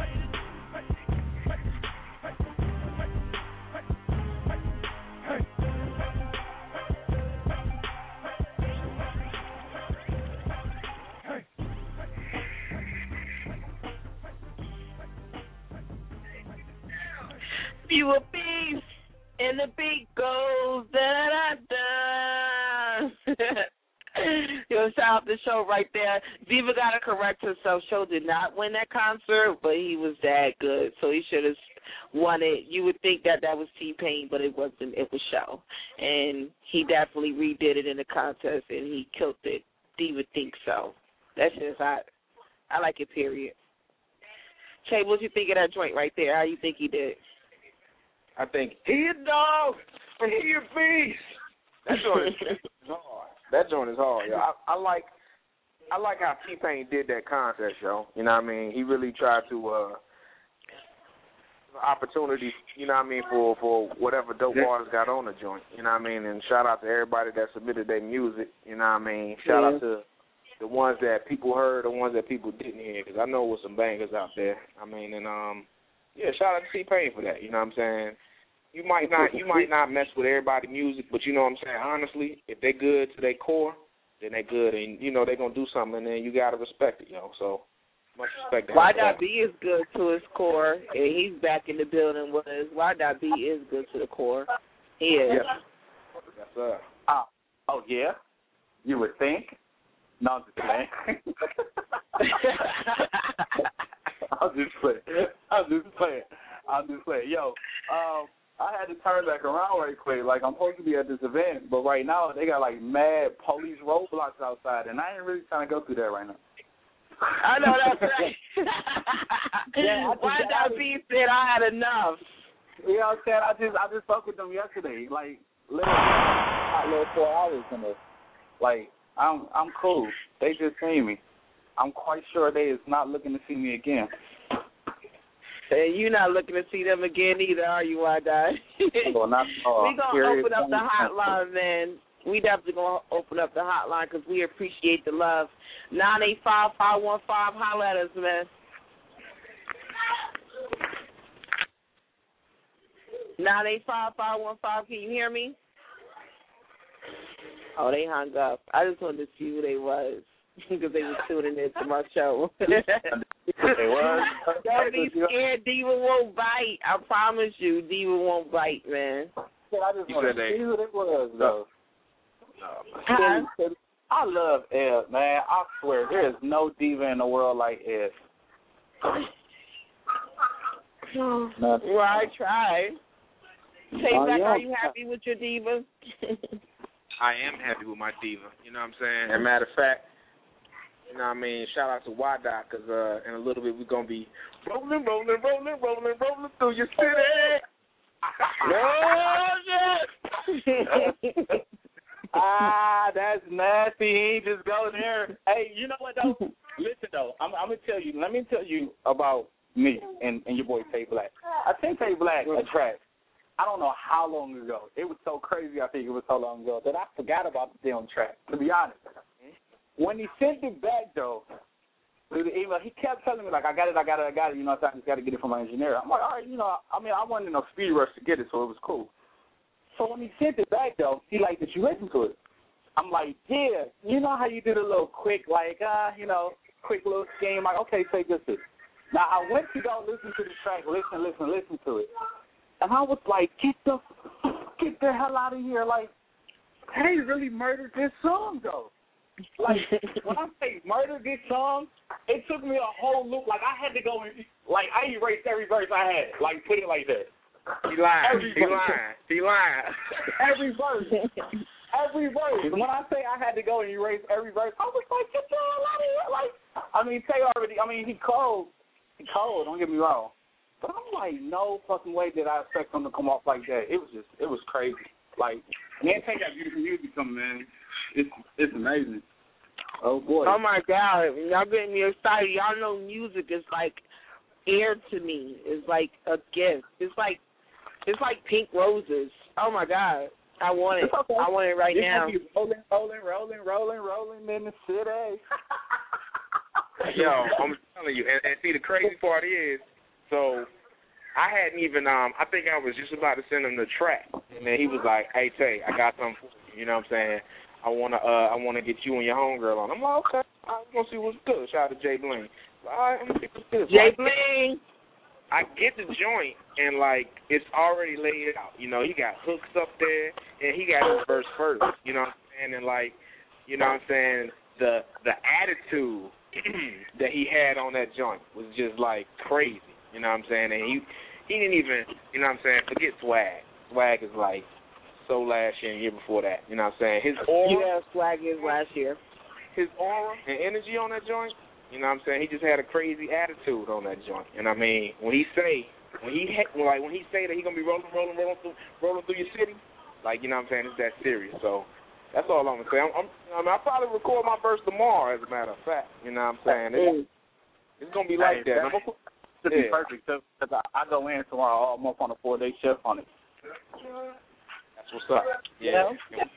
You a beast, and the beat goes da-da-da-da. Yo, shout out the Show right there. Diva got to correct herself. Show did not win that concert, but he was that good, so he should have won it. You would think that was T-Pain, but it wasn't. It was Show, and he definitely redid it in the contest, and he killed it. Diva thinks so. That's just hot. I like it, period. Che, what you think of that joint right there? How you think he did? I think he a dog and he a beast. That joint is hard. That joint is hard, yo. I like how T-Pain did that contest, yo. You know what I mean? He really tried to opportunity, you know what I mean, for whatever dope artists got on the joint. You know what I mean? And shout out to everybody that submitted their music. You know what I mean? Shout out to the ones that people heard, the ones that people didn't hear, because I know there was some bangers out there. I mean, and yeah, shout out to T-Pain for that. You know what I'm saying? You might not mess with everybody's music, but you know what I'm saying? Honestly, if they good to their core, then they good, and you know they gonna do something, and then you gotta respect it, yo. So much respect. Y.B is good to his core, and he's back in the building with us. Y.B is good to the core. He is. Yes, sir. Oh yeah, you would think. No, I'm just playing. I'm just playing. Yo, I had to turn back around right quick. Like, I'm supposed to be at this event, but right now they got, like, mad police roadblocks outside, and I ain't really trying to go through that right now. I know that's right. Why that B said I had enough? You know what I'm saying? I just spoke with them yesterday. Like literally, a little 4 hours in it. Like I'm cool. They just seen me. I'm quite sure they is not looking to see me again. And you're not looking to see them again either, are you, Wada? Well, not We're going to open up the hotline, man. We definitely going to open up the hotline because we appreciate the love. 985-515, holler at us, man. 985-515, can you hear me? Oh, they hung up. I just wanted to see who they was because they were tuning in to my show. Don't be scared. Diva won't bite. I promise you, Diva won't bite, man. I just want to see who it was, though. Huh? I love Ed, man. I swear, there is no diva in the world like Ed. Well, I tried. Tay-Black, are you happy with your diva? I am happy with my diva. You know what I'm saying? As a matter of fact, you know what I mean? Shout out to Y-Dot because in a little bit we're going to be rolling through your city. That's nasty. He ain't just go there. Hey, you know what, though? Listen, though. I'm going to tell you. Let me tell you about me and your boy Tay-Black. I think Tay-Black a track. I don't know how long ago. It was so crazy, I think it was so long ago, that I forgot about the damn track, to be honest. When he sent it back, though, through the email, he kept telling me, like, I got it. You know, I just got to get it from my engineer. I'm like, all right, you know, I mean, I wasn't in no speed rush to get it, so it was cool. So when he sent it back, though, he like, did you listen to it? I'm like, yeah. You know how you did a little quick, like, you know, quick little scheme, like, okay, take this. Now, I went to go listen to the track, listen to it. And I was like, get the hell out of here. Like, Tay really murdered this song, though. Like, when I say murdered this song, it took me a whole loop. Like, I had to go and, like, I erased every verse I had. Like, put it like that. He lying. Every verse. When I say I had to go and erase every verse, I was like, get the hell out of here. Like, I mean, Tay already, he cold. Don't get me wrong. But I'm like, no fucking way did I expect him to come off like that. It was crazy. Like, man, Tay got beautiful music coming, man. It's amazing. Oh, boy. Oh, my God. Y'all getting me excited. Y'all know music is like air to me. It's like a gift. It's like pink roses. Oh, my God. I want it. Okay. I want it right now. Rolling in the city. Yo, I'm telling you. And see, the crazy part is, so I hadn't even, I think I was just about to send him the track. And then he was like, hey, Tay, I got something for you. You know what I'm saying? I wanna get you and your homegirl on. I'm like, okay, I'm going to see what's good. Shout out to Jay Bling. All right, I'm going to see what's good. Jay Bling. I get the joint, and, like, it's already laid out. You know, he got hooks up there, and he got his verse first. You know what I'm saying? And, like, you know what I'm saying? The attitude that he had on that joint was just, like, crazy. You know what I'm saying? And he didn't even, you know what I'm saying, forget Swag. Swag is like so last year and year before that. You know what I'm saying? His aura. Yeah, Swag is last year. His aura and energy on that joint, you know what I'm saying? He just had a crazy attitude on that joint. And I mean, when he say that he gonna be rolling through your city, like, you know what I'm saying, it's that serious. So that's all I'm gonna say. I'll probably record my verse tomorrow, as a matter of fact. You know what I'm saying? It's gonna be like that. To be perfect, because I go in tomorrow almost on a 4-day shift on it. That's what's up. Yeah.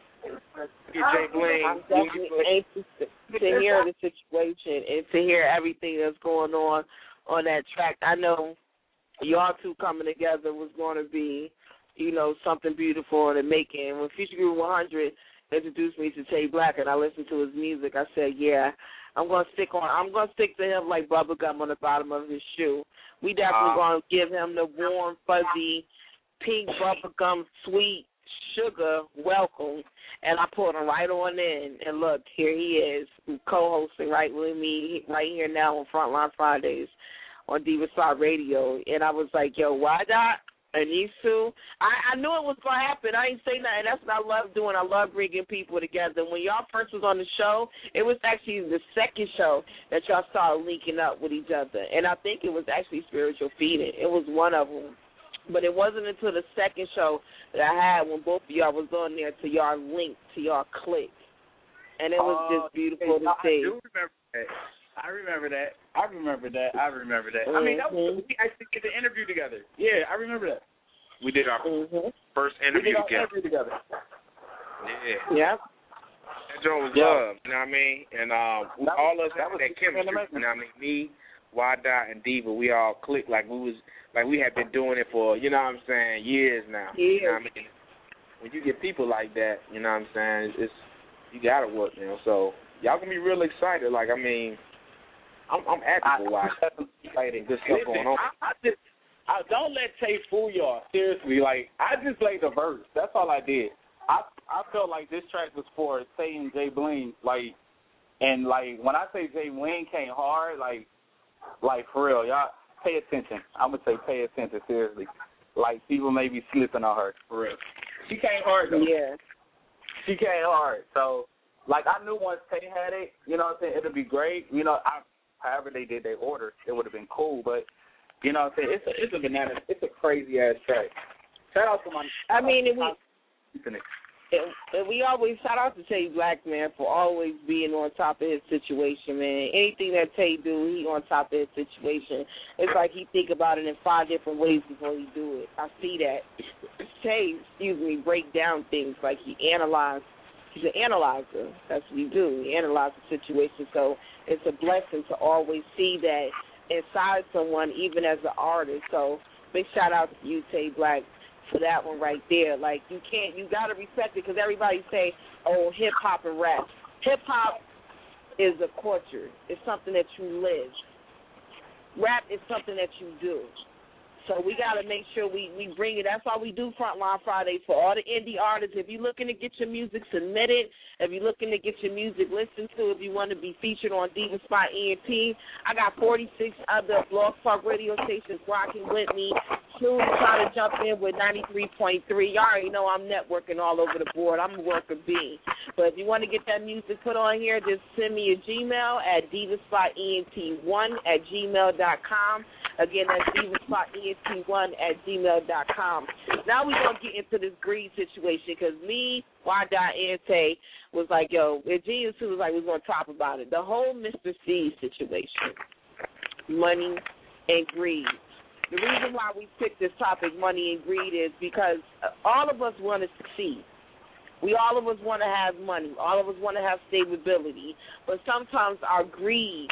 Jay Bling. I'm definitely anxious to hear the situation and to hear everything that's going on that track. I know y'all two coming together was going to be, you know, something beautiful in the making. When Future Group 100 introduced me to Tay-Black and I listened to his music, I said, yeah, I'm gonna stick to him like bubble gum on the bottom of his shoe. We definitely gonna give him the warm, fuzzy, pink bubble gum, sweet sugar welcome. And I pulled him right on in. And look, here he is, co-hosting right with me right here now on Frontline Fridays on Diva Star Radio. And I was like, yo, why not? And these two, I knew it was going to happen. I ain't say nothing. That's what I love doing. I love bringing people together. When y'all first was on the show, it was actually the second show that y'all started linking up with each other. And I think it was actually Spiritual Feeding. It was one of them. But it wasn't until the second show that I had when both of y'all was on there to y'all linked, to y'all clicked. And it was just beautiful to see. I do remember that. I remember that. I mean, that was, we actually did the interview together. Yeah, I remember that. We did our first interview together. Yeah. That joint was love, you know what I mean? And all of us had that chemistry, you know what I mean? Me, Wada, and Diva, we all clicked like we had been doing it for, you know what I'm saying, years now. You know what I mean? When you get people like that, you know what I'm saying, it's you got to work, you know. So y'all going to be real excited. Like, I mean, I'm happy for watching and good stuff going on. I don't let Tay fool y'all. Seriously, like, I just played the verse. That's all I did. I felt like this track was for Tay and Jay Bling, like, and like when I say Jay Bling came hard, like for real, y'all pay attention. I'm gonna say pay attention, seriously. Like people may be slipping on her, for real. She came hard though. Yeah. She came hard. So like I knew once Tay had it, you know what I'm saying, it'll be great. You know, however they did their order, it would have been cool. But you know what I'm saying, it's a banana, it's a crazy ass track. Shout out to my. I mean, and we always shout out to Tay Black, man, for always being on top of his situation, man. Anything that Tay do, he on top of his situation. It's like he think about it in 5 different ways before he do it. I see that. Tay, break down things like he's an analyzer. That's what he do. He analyzes the situation. So it's a blessing to always see that inside someone, even as an artist. So big shout out to you, Tay Black, for that one right there. Like, you got to respect it because everybody say, oh, hip-hop and rap. Hip-hop is a culture. It's something that you live. Rap is something that you do. So we got to make sure we bring it. That's why we do Frontline Fridays for all the indie artists. If you're looking to get your music submitted, if you're looking to get your music listened to, if you want to be featured on Diva Spot ENT, I got 46 other Blog Talk radio stations rocking with me. Soon try to jump in with 93.3. Y'all already know I'm networking all over the board. I'm a worker bee. But if you want to get that music put on here, just send me a Gmail at divaspotent1@gmail.com. Again, that's divaspotent1@gmail.com. Now we're going to get into this greed situation because me, Wada, and Tay was like, yo, and Genius too was like, we're going to talk about it. The whole Mr. C situation, money and greed. The reason why we picked this topic, money and greed, is because all of us want to succeed. All of us want to have money. All of us want to have stability. But sometimes our greed,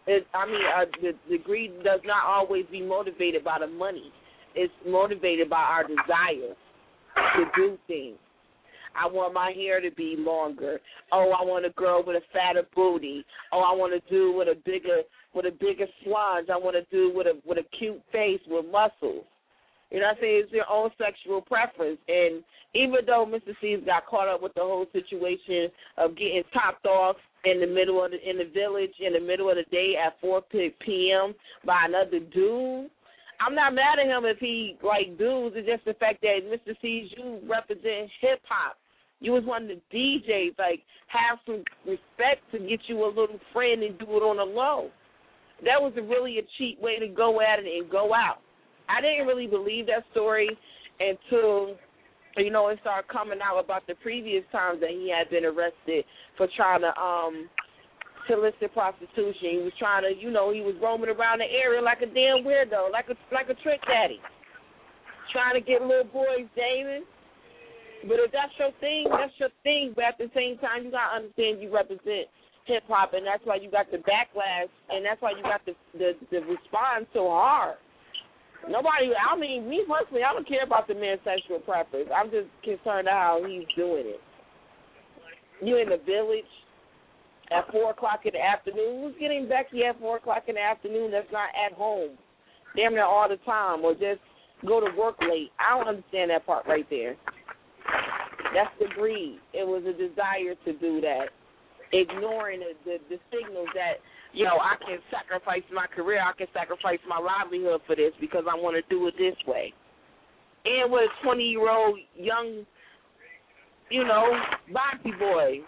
the greed does not always be motivated by the money. It's motivated by our desire to do things. I want my hair to be longer. Oh, I want a girl with a fatter booty. Oh, I want to do with a bigger slunge. I want to do with a cute face with muscles. You know what I'm saying? It's your own sexual preference. And even though Mr. C's got caught up with the whole situation of getting topped off in the village, in the middle of the day at 4 p.m. by another dude, I'm not mad at him if he like dudes. It's just the fact that Mr. C's, you represent hip hop. You was one of the DJs. Like, have some respect to get you a little friend and do it on the low. That was really a cheap way to go at it and go out. I didn't really believe that story until, you know, it started coming out about the previous times that he had been arrested for trying to solicit prostitution. He was trying to, you know, he was roaming around the area like a damn weirdo, like a trick daddy, trying to get little boys dating. But if that's your thing, that's your thing. But at the same time, you got to understand you represent hip-hop, and that's why you got the backlash, and that's why you got the response so hard. Nobody, I mean, me personally, I don't care about the man's sexual preference. I'm just concerned how he's doing it. You in the village at 4 o'clock in the afternoon. Who's getting Becky at 4 o'clock in the afternoon that's not at home damn near all the time or just go to work late? I don't understand that part right there. That's the greed. It was a desire to do that, ignoring the signals that, you know, I can sacrifice my career, I can sacrifice my livelihood for this because I want to do it this way. and with a 20-year-old young, you know, boxy boy.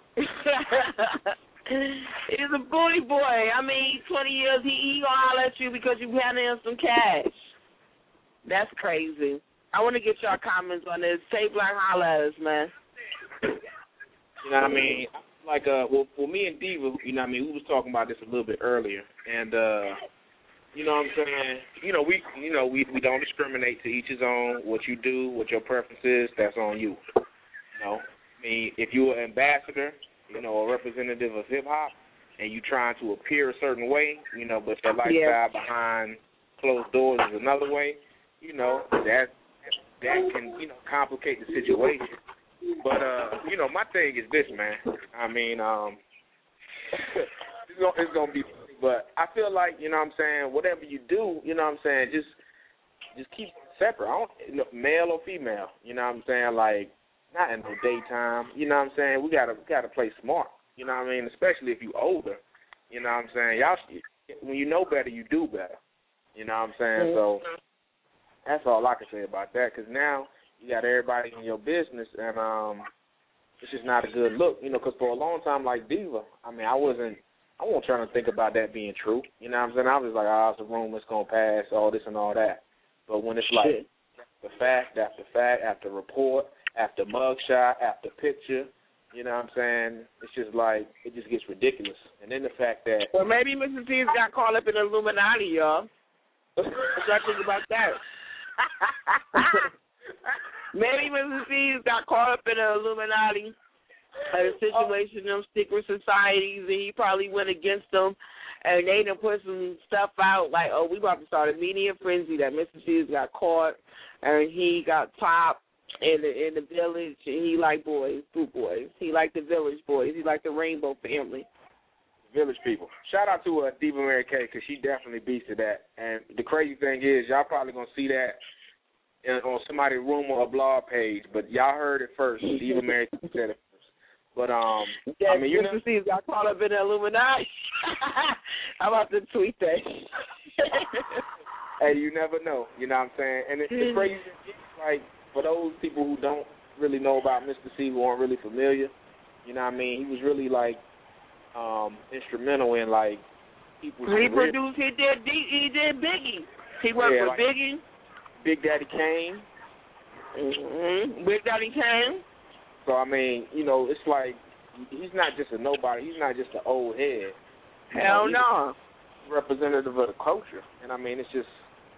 He's a booty boy. I mean, 20 years, he gonna holler at you because you handing him some cash. That's crazy. I want to get y'all comments on this. Tay Black, holler at us, man. You know what I mean? Like, well, me and Diva, you know what I mean, we was talking about this a little bit earlier, and you know what I'm saying? We don't discriminate, to each his own. What you do, what your preference is, that's on you. You know, I mean, if you're an ambassador, you know, a representative of hip hop, and you trying to appear a certain way, you know, but your lifestyle behind closed doors is another way, you know, that can, you know, complicate the situation. But you know, my thing is this, man. I mean, it's gonna be funny, but I feel like, you know what I'm saying, whatever you do, you know what I'm saying, just keep it separate. I don't, you know, male or female, you know what I'm saying, like, not in no daytime, you know what I'm saying, we gotta play smart, you know what I mean, especially if you older, you know what I'm saying, y'all, when you know better, you do better, you know what I'm saying, so that's all I can say about that, because now you got everybody in your business, and it's just not a good look, you know, because for a long time, like Diva, I mean, I wasn't trying to think about that being true, you know what I'm saying, I was like, oh, it's a rumor, it's going to pass, all this and all that, but when it's like the fact, after report, after mugshot, after picture, you know what I'm saying, it's just like, it just gets ridiculous, and then the fact that... Well, maybe Mr. C's got caught up in the Illuminati, y'all. What y'all think about that? Maybe Mr. C's got caught up in the Illuminati, a situation, them secret societies, and he probably went against them, and they done put some stuff out like, oh, we about to start a media frenzy that Mr. C's got caught, and he got popped in the village, and he like boys, boot boys. He like the village boys. He like the Rainbow family. Village people. Shout out to Diva Mary K, because she definitely beats to that. And the crazy thing is, y'all probably going to see that on somebody's rumor or blog page, but y'all heard it first. Diva Mary K said it first. But, I mean, you know. Mr. C's got caught up in the Illuminati. I'm about to tweet that. Hey, you never know. You know what I'm saying? And it's crazy. It's like, for those people who don't really know about Mr. C, who aren't really familiar, you know what I mean? He was really, like, instrumental in, like, people's He career. produced, he did Biggie. He worked with like Biggie. Big Daddy Kane. Mm-hmm. Big Daddy Kane. So, I mean, you know, it's like, he's not just a nobody. He's not just an old head. Hell no. Representative of the culture. And, I mean, it's just,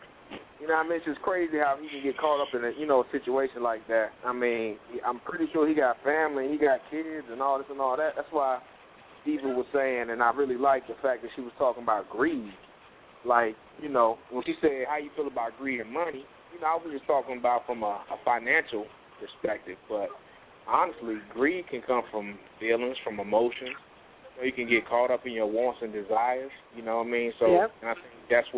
you know what I mean? It's just crazy how he can get caught up in a, you know, a situation like that. I mean, I'm pretty sure he got family, he got kids and all this and all that. That's why Diva was saying, and I really like the fact that she was talking about greed. Like, you know, when she said, how you feel about greed and money, you know, I was just talking about from a financial perspective. But honestly, greed can come from feelings, from emotions. You know, you can get caught up in your wants and desires, you know what I mean? So and I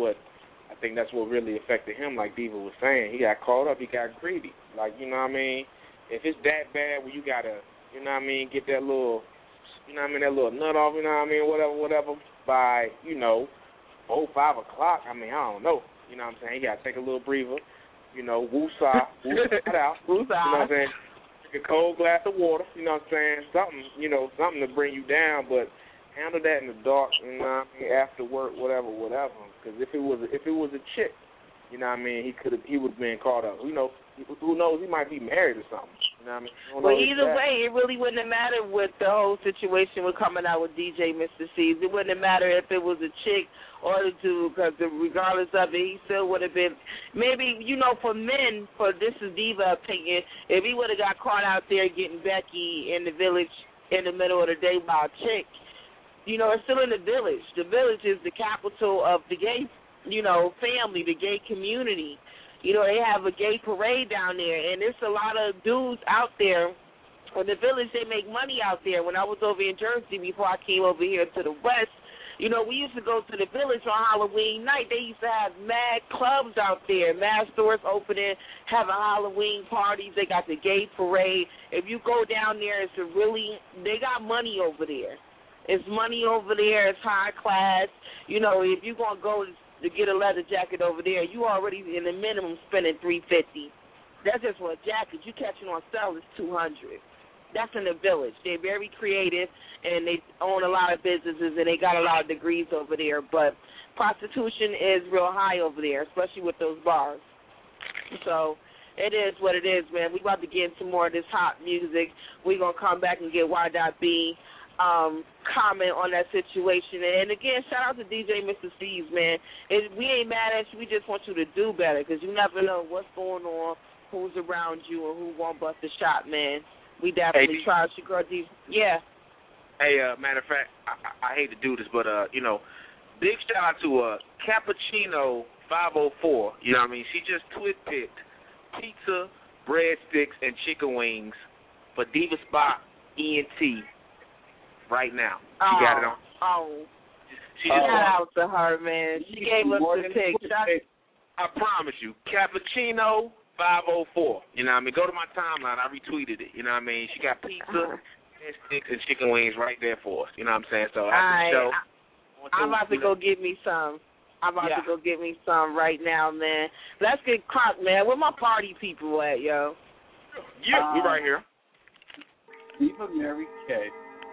think that's what really affected him, like Diva was saying. He got caught up, he got greedy. Like, you know what I mean? If it's that bad where you got to, you know what I mean, get that little, you know what I mean, that little nut off, you know what I mean, whatever, by, you know, 4, 5 o'clock, I mean, I don't know. You know what I'm saying? He got to take a little breather, you know, woo-saw, woo-saw out. You know what I'm saying? Take a cold glass of water, you know what I'm saying? Something to bring you down, but handle that in the dark, you know what I mean, after work, whatever. Because if it was a chick, you know what I mean, he would have been caught up. You know, who knows? He might be married or something. You know what I mean? Well, either way, it really wouldn't have mattered with the whole situation with coming out with DJ Mr. C's. It wouldn't have mattered if it was a chick or a dude, because regardless of it, he still would have been. Maybe, you know, for men, for this is Diva opinion, if he would have got caught out there getting Becky in the village in the middle of the day by a chick, you know, it's still in the village. The village is the capital of the gay, you know, family, the gay community. You know, they have a gay parade down there, and there's a lot of dudes out there. In the village, they make money out there. When I was over in Jersey before I came over here to the West, you know, we used to go to the village on Halloween night. They used to have mad clubs out there, mad stores opening, having Halloween parties. They got the gay parade. If you go down there, they got money over there. It's money over there. It's high class. You know, if you're going to go to get a leather jacket over there, you already in the minimum spending $350. That's just for a jacket. You catch it on sale, it's $200. That's in the village. They're very creative, and they own a lot of businesses, and they got a lot of degrees over there. But prostitution is real high over there, especially with those bars. So it is what it is, man. We about to get into more of this hot music. We're going to come back and get Y.B. Comment on that situation. And, again, shout out to DJ Mr. Steve's, man. We ain't mad at you. We just want you to do better because you never know what's going on, who's around you, and who won't bust the shot, man. We definitely try to girl D. Yeah. Hey, matter of fact, I hate to do this, but, big shout out to Cappuccino 504. You know what I mean? She just twit-picked pizza, breadsticks, and chicken wings for Diva Spot ENT right now. She got it on. Shout out to her, man. She gave us the pic. I promise you, Cappuccino 504. You know what I mean? Go to my timeline. I retweeted it. You know what I mean? She got pizza, sticks, and chicken wings right there for us. You know what I'm saying? So after the show, I'm about to go get me some. I'm about to go get me some right now, man. Let's get crunk, man. Where my party people at, yo? Yeah, we right here. Diva Mary K.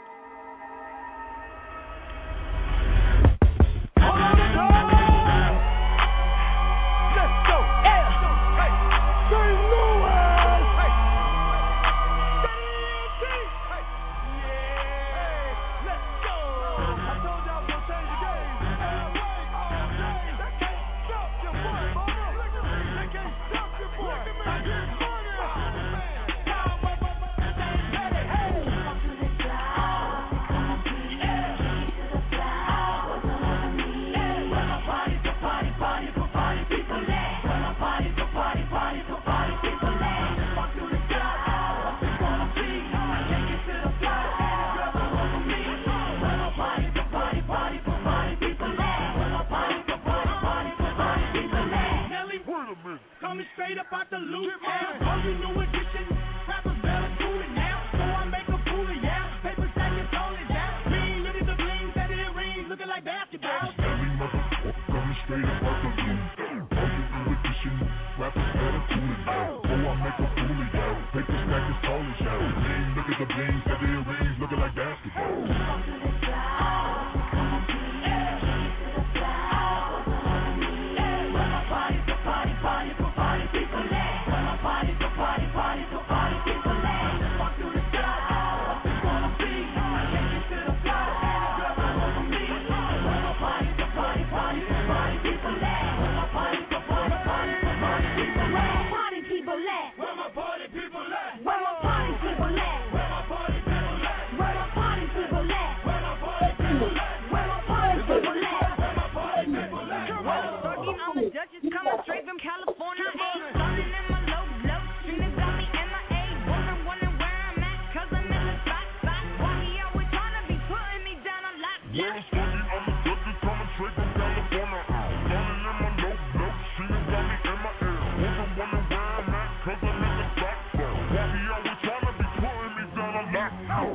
Coming straight up out the loop now. All you new edition, rappers better cool it now. So I make a fool of ya. Paper stacking, tone it down. Green, look at the bling, set it in rings, looking like basketball. Every motherfucker coming straight up out the loop. All you new edition, rappers better cool it now. So I make a fool of ya. Paper stacking, tone it down. Green, look at the bling, set it in rings, looking like basketball. Coming straight from California, ain't running in my low, streaming got me MIA, wondering where I'm at, cause I'm in the spot. Why he always trying to be putting me down on lock? Yeah, Swaggy, I'm a dougie coming straight from California. Running in my low, streaming got me MIA, wondering where I'm at, cause I'm in the spot. Why he always trying to be putting me down on lock?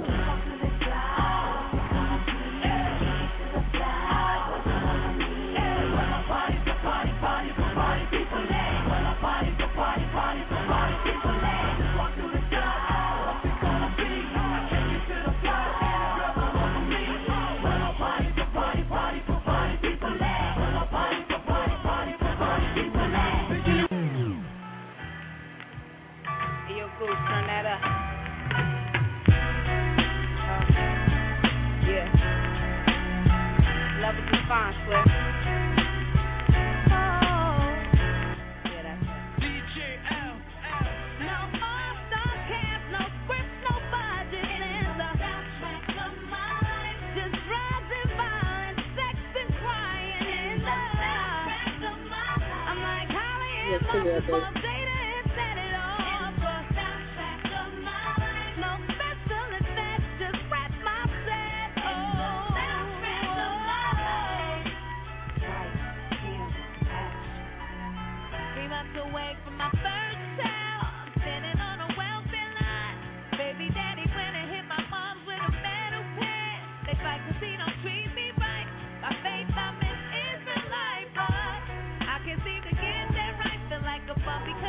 Turn that up. Yeah. Love is fine, Swift. Yeah, that's it. DJ L. No all-star cast, no script, no budget. It's the soundtrack of my life. Just driving by and sex and crying in the soundtrack of my life. I'm like Holly and my data and set it off. Away from my first child, I'm standing on a welfare line. Baby daddy went and hit my mom's with a metal pen. They fight 'cause he don't treat me right. By faith I'm an Israelite, but I can't seem to get that right. Feel like a bum because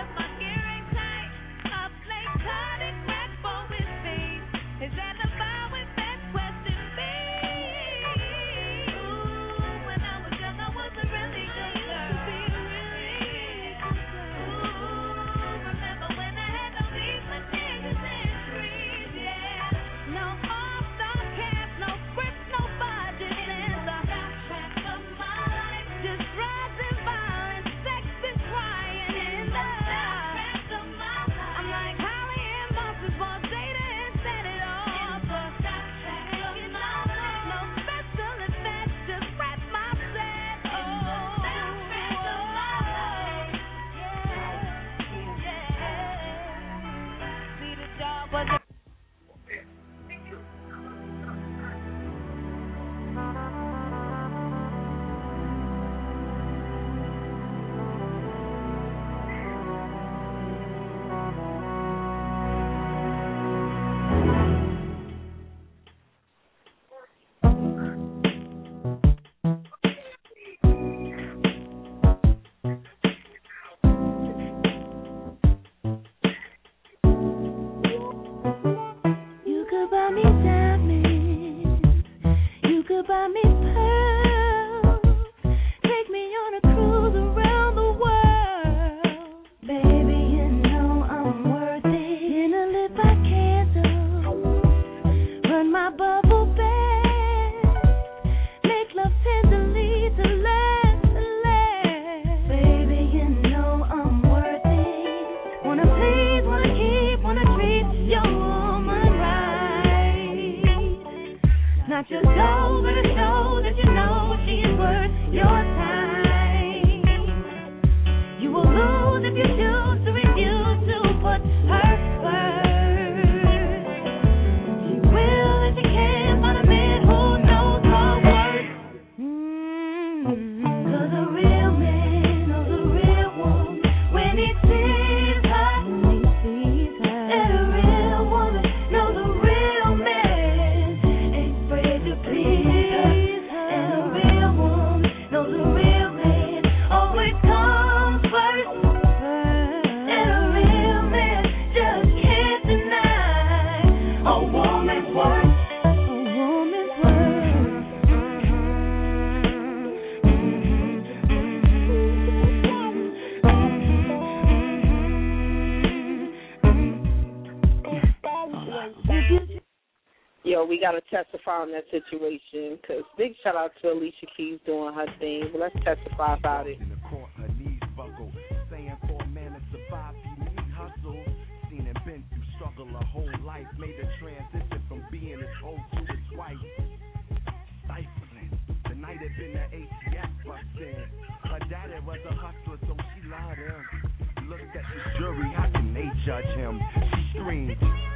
Yo, we got to testify on that situation because big shout out to Alicia Keys doing her thing. But let's testify about it. Saying for a man to survive, you need hustle. Seen and been through struggle a whole life. Made a transition from being his old to his wife. Stifling. The night had been the ATF bustin'. Her daddy was a hustler, so she loved him. Looked at the jury, how can they judge him? She screamed.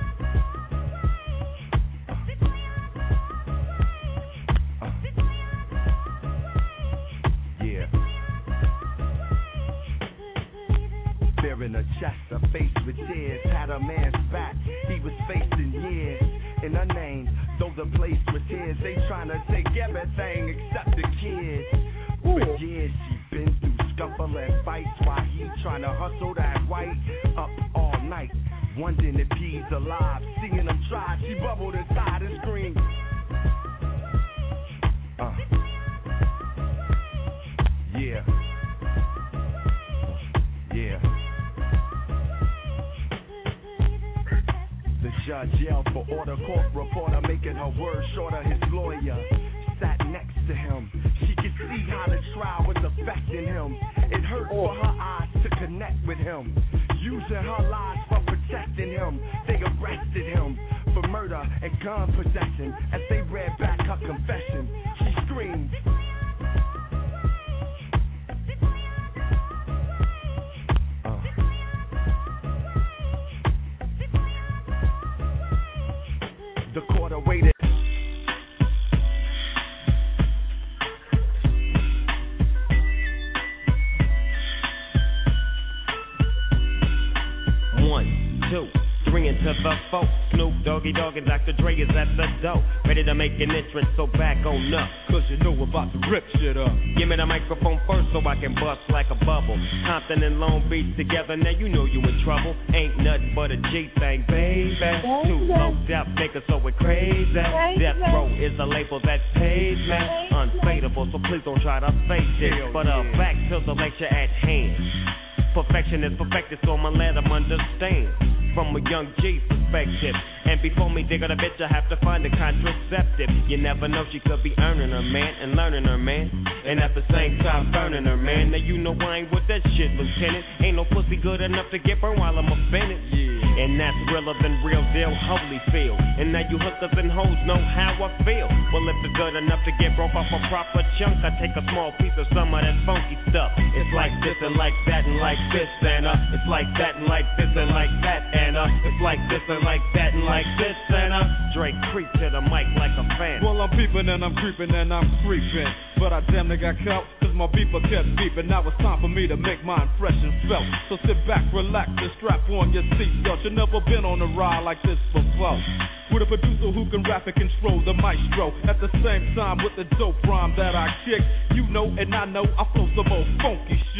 In her chest, her face with tears, had a man's back. He was facing years in her name. Though the place was his, they trying to take everything except the kids. For years she been through scuffle and fights while he trying to hustle that white up all night, wondering if he's alive. Seeing him try, she bubbled inside and screamed. Yeah. Yeah. The judge yelled for order, court reporter making her words shorter. His lawyer sat next to him. She could see how the trial was affecting him. It hurt for her eyes to connect with him. Using her lies for protecting him. They arrested him for murder and gun possession. As they read back her confession, she screamed. The court awaited. One, two, three into the four. Snoop Doggy Dogg and Dr. Dre is at the door, ready to make an entrance, so back on up. Cause you know we're about to rip shit up. Give me the microphone first so I can bust like a bubble. Compton and Long Beach together, now you know you in trouble. Ain't nothing but a G thing, baby. Too low depth niggas, so we're crazy. Death Row is a label that pays me. Unfadable, so please don't try to fake it. But back to the lecture at hand. Perfection is perfected, so I'ma let them understand. From a young G perspective. And before me dig on a bitch, I have to find a contraceptive. You never know, she could be earning her man and learning her man. And at the same time burning her man. Now you know I ain't with that shit, Lieutenant. Ain't no pussy good enough to get burned while I'm offended. And that's realer than real deal, Holyfield. And now you hookers and hoes know how I feel. Well, if it's good enough to get broke off a proper chunk, I take a small piece of some of that funky stuff. It's like this and like that and like this and it's like that and like this and like that and it's like this and like that and like this and Drake creep to the mic like a fan. Well, I'm peeping and I'm creeping and I'm creeping, but I damn near got caught cause my beeper kept beeping. Now it's time for me to make my impression felt. So sit back, relax and strap on your seatbelt. You've never been on a ride like this before. With a producer who can rap and control the maestro. At the same time with the dope rhyme that I kick. You know and I know I flow some old funky shit.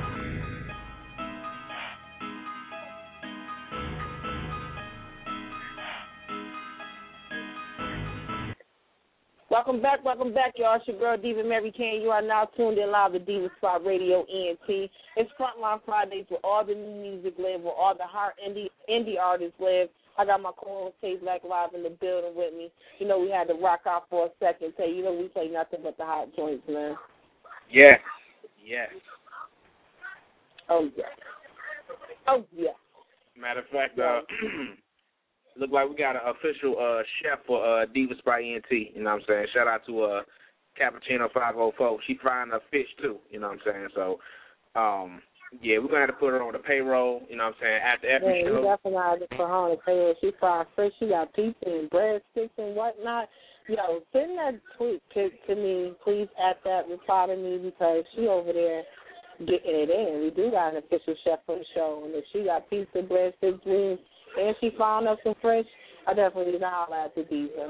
Welcome back, y'all. It's your girl, Diva Mary Kane. You are now tuned in live to Diva Spot Radio ENT. It's Frontline Fridays where all the new music live, where all the hot indie artists live. I got my co-host Tay Black live in the building with me. You know, we had to rock out for a second. Tay, you know we play nothing but the hot joints, man. Yes. Oh, yeah. Matter of fact, look like we got an official chef for Diva Spot ENT, you know what I'm saying? Shout out to Cappuccino 504. She frying her fish too, you know what I'm saying? So, yeah, we're going to have to put her on the payroll, you know what I'm saying, after every show. Yeah, definitely have to put her on the payroll. She fried fish. She got pizza and breadsticks and whatnot. Yo, send that tweet to me. Please add that, reply to me because she over there getting it in. We do got an official chef for the show. And if she got pizza, breadsticks, wings, and she found us some fresh, I definitely need to holler at the Diva.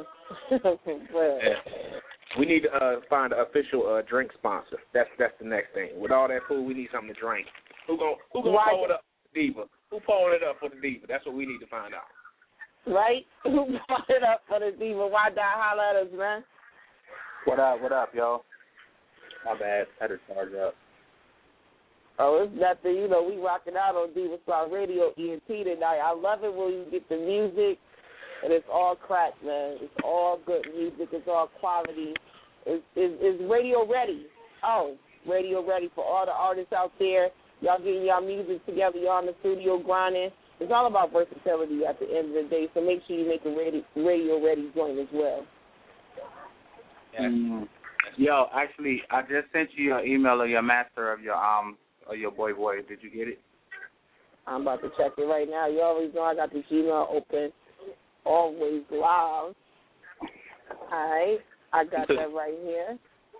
We need to find an official drink sponsor. That's the next thing. With all that food, we need something to drink. Who gonna pull it up for the Diva? Who pulling it up for the Diva? That's what we need to find out. Right? Who brought it up for the Diva? Diva. Why die? Holla at us, man. What up, y'all? My bad. Had to charge up. Oh, it's nothing. You know, we rocking out on Diva Star Radio ENT tonight. I love it when you get the music, and it's all crack, man. It's all good music. It's all quality. It's radio ready. Oh, radio ready for all the artists out there. Y'all getting y'all music together. Y'all in the studio grinding. It's all about versatility at the end of the day, so make sure you make a radio ready joint as well. Yeah. Yo, actually, I just sent you your email or your master of your boy. Did you get it? I'm about to check it right now. You always know I got the Gmail open, always live. All right, I got that right here.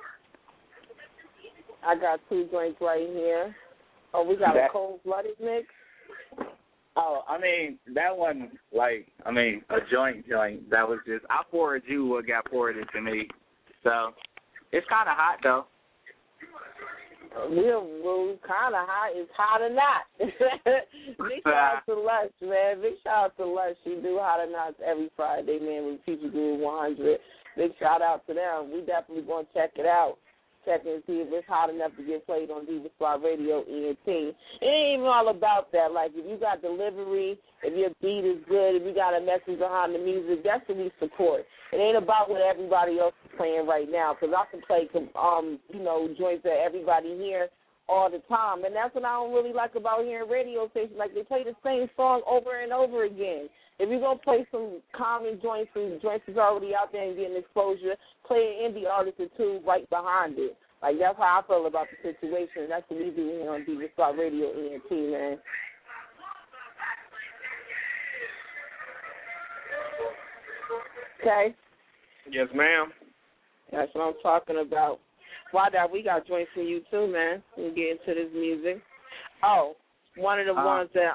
I got 2 joints right here. Oh, we got a cold-blooded mix. Oh, I mean, that one, a joint. That was just, I forwarded you what got forwarded to me. So, it's kind of hot, though. We're kind of hot. It's hot or not. Big shout out to Lush, man. Big shout out to Lush. She do Hot or Not every Friday, man, with Future Groove 100. Big shout out to them. We definitely going to check it out. Check and see if it's hot enough to get played on Diva Squad Radio ENT. It ain't even all about that. Like, if you got delivery, if your beat is good, if you got a message behind the music, that's what we support. It ain't about what everybody else is playing right now, because I can play, joints that everybody hear all the time, and that's what I don't really like about hearing radio stations. Like, they play the same song over and over again. If you're going to play some common joints, some joints that's already out there and getting exposure, play an indie artist or 2 right behind it. Like, that's how I feel about the situation. That's what we do here on Diva Squad Radio ENT, man. Okay? Yes, ma'am. That's what I'm talking about. Why that? We got joints for you, too, man. We'll get into this music. Oh, one of the ones that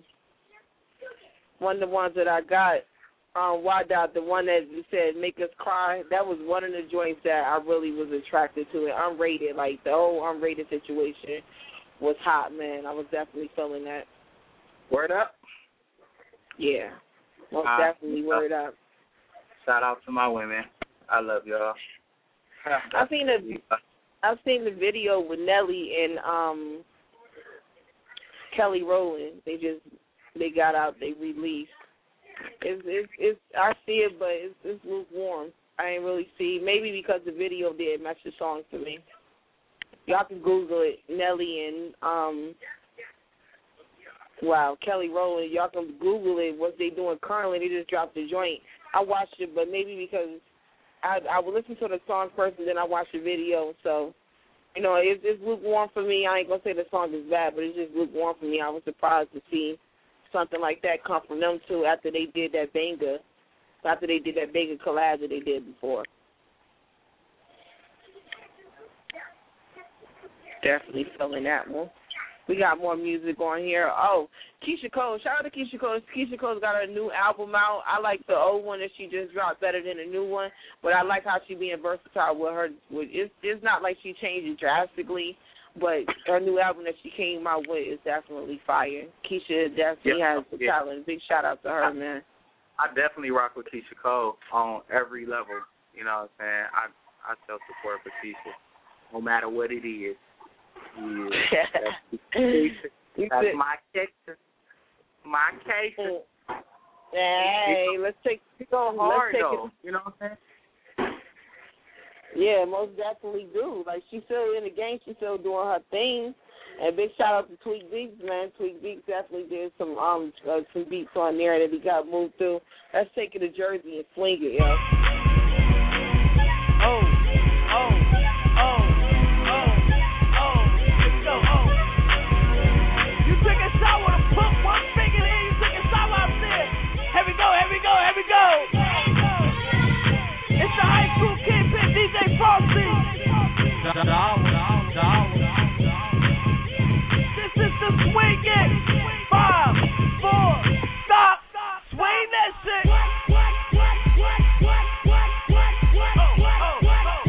I got, why that, the one that you said make us cry, that was one of the joints that I really was attracted to. It unrated, like the whole unrated situation was hot, man. I was definitely feeling that. Word up? Yeah, most definitely word up. Shout out to my women. I love y'all. I've seen the video with Nelly and Kelly Rowland. They got out, they released. It's I see it, but it's lukewarm. I ain't really see. Maybe because the video did match the song for me. Y'all can Google it. Nelly and Kelly Rowland. Y'all can Google it. What they doing currently? They just dropped the joint. I watched it, but maybe because I would listen to the song first and then I watch the video. So, it's lukewarm for me. I ain't gonna say the song is bad, but it's just lukewarm for me. I was surprised to see something like that come from them two after they did that banger collab that they did before. Definitely feeling that one. We got more music on here. Oh, Keisha Cole. Shout out to Keisha Cole. Keisha Cole's got a new album out. I like the old one that she just dropped better than the new one, but I like how she being versatile with her. It's not like she changed it drastically, but her new album that she came out with is definitely fire. Keisha definitely has the talent. Big shout out to her, man. I definitely rock with Keisha Cole on every level. You know what I'm saying? I still support for Keisha, no matter what it is. That's my case. My case. Hey, let's take so hard let's take though. You know what I'm saying? Yeah, most definitely do. Like, she's still in the game. She's still doing her thing. And big shout out to Tweak Beats, man. Tweak Beats definitely did some beats on there that he got moved through. Let's take it to Jersey and fling it, yo. Here we go. It's the high school kidpin, DJ Frosty. This is the swing it. 5, 4, stop. Swing that shit.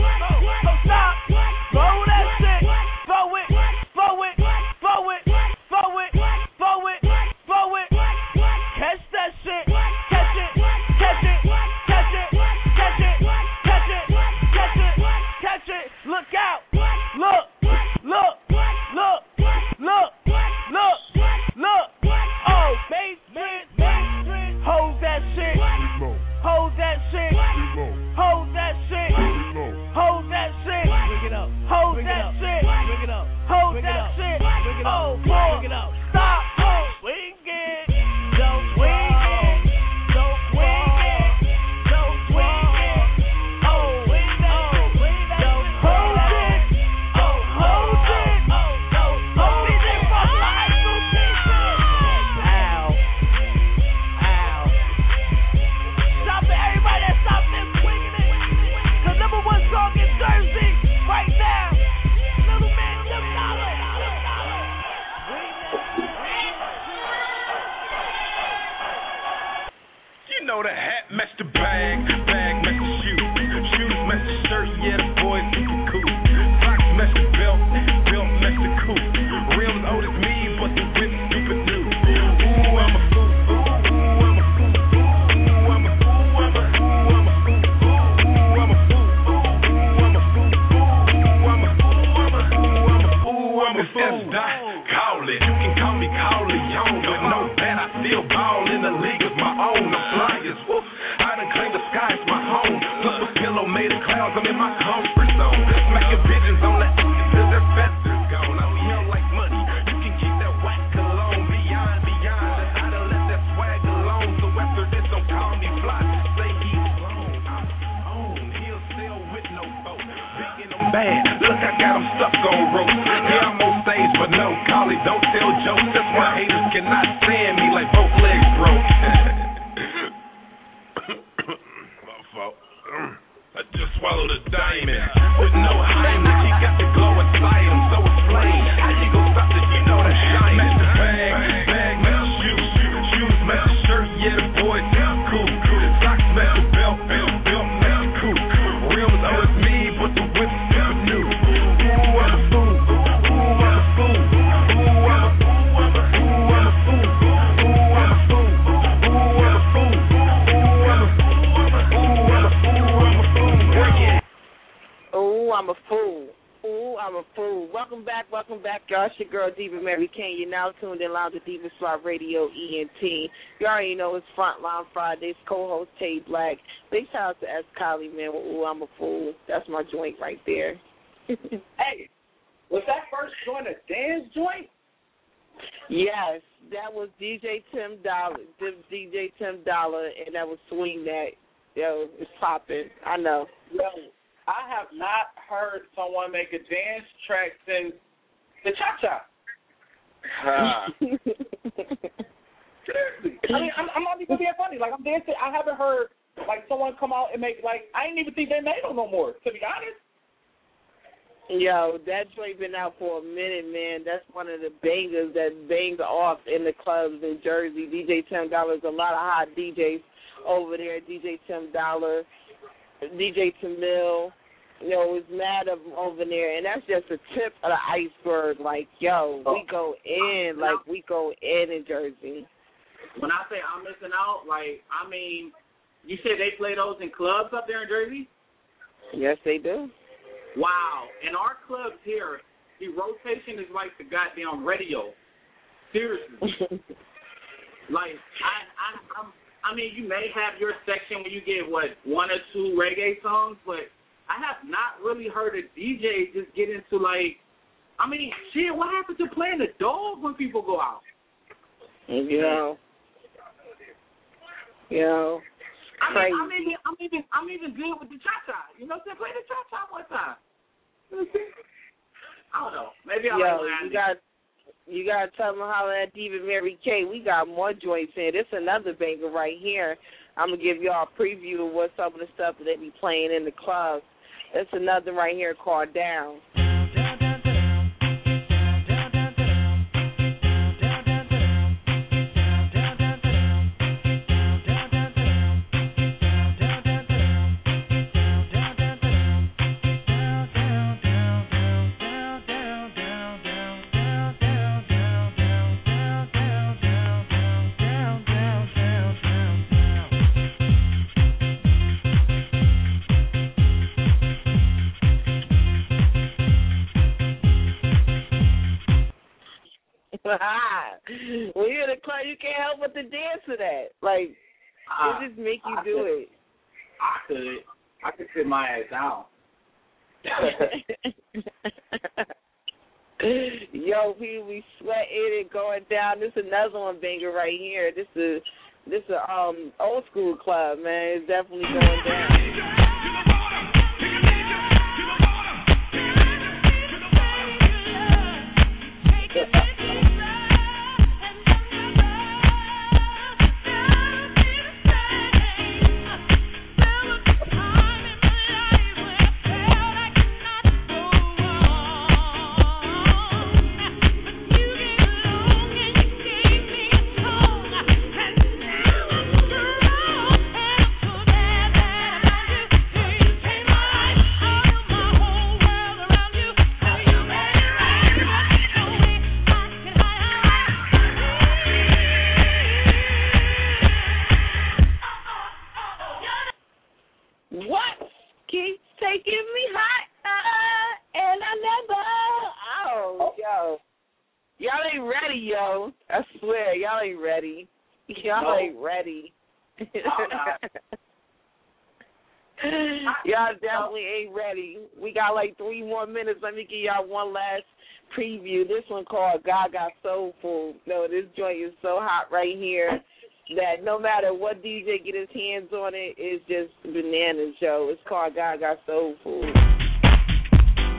bad. Look, I got them stuck on ropes. Yeah, I'm on stage, but no collie, don't tell jokes. That's why haters cannot stand me like both legs broke. My fault. I just swallowed a diamond with no Heimlich. He got the glow inside him, so it's flame. How you gon' stop this? You know the shine. Match the bag, match the shoes, match the shirt. Yeah, the boys sound cool. Socks match the belt match the coupe. Rims, oh, it's me, but the whip's super new. Ooh, I'm a fool. Ooh, I'm a fool. Ooh, I'm a fool. Ooh, I'm a fool. Ooh, I'm a fool. Ooh, I'm a fool. Ooh, I'm a Ooh, I'm a fool. Ooh, I'm a fool. Welcome back, y'all. It's your girl, Diva Mary Kane. You're now tuned in live to Diva Slot Radio ENT. You already know it's Frontline Fridays. Co-host Tay Black. Big shout out to S. Collie, man. Ooh, I'm a fool. That's my joint right there. Hey, was that first joint a dance joint? Yes, that was DJ Tim Dollar. And that was Swing That. Yo, it's popping. I know. Yo, I have not heard someone make a dance track since the Cha-Cha. Seriously. I mean, I'm not even being funny. Like, I'm dancing. I haven't heard, like, someone come out and make, like, I didn't even think they made them no more, to be honest. Yo, that joint been out for a minute, man. That's one of the bangers that bangs off in the clubs in Jersey. DJ Tim Dollar, a lot of hot DJs over there. DJ Tim Dollar, DJ Tamil, you know, is mad of them over there, and that's just the tip of the iceberg. Like, yo, we go in in Jersey. When I say I'm missing out, like, I mean, you said they play those in clubs up there in Jersey? Yes, they do. Wow. In our clubs here, the rotation is like the goddamn radio. Seriously. Like, I mean, you may have your section where you get, one or two reggae songs, but I have not really heard a DJ just get into, like, I mean, shit, what happened to playing the Dogs when people go out? Yo. I'm even good with the cha-cha. You know what I'm saying? Play the cha-cha one time. I don't know. Maybe you gotta tell them how that Diva Mary K. We got more joints in. This another banger right here. I'm gonna give y'all a preview of what some of the stuff that they be playing in the clubs. It's another right here called Down. When you're in the club, you can't help but to dance to that. Like, it just make you do it. I could sit my ass down. Yo, we sweating and going down. This is another one banger right here. This is old school club, man. It's definitely going down. Y'all ain't ready. Y'all definitely ain't ready. We got like 3 more minutes. Let me give y'all one last preview. This one called Gaga Soulful. No, this joint is so hot right here that no matter what DJ get his hands on it, it's just bananas, yo. It's called Gaga Soulful.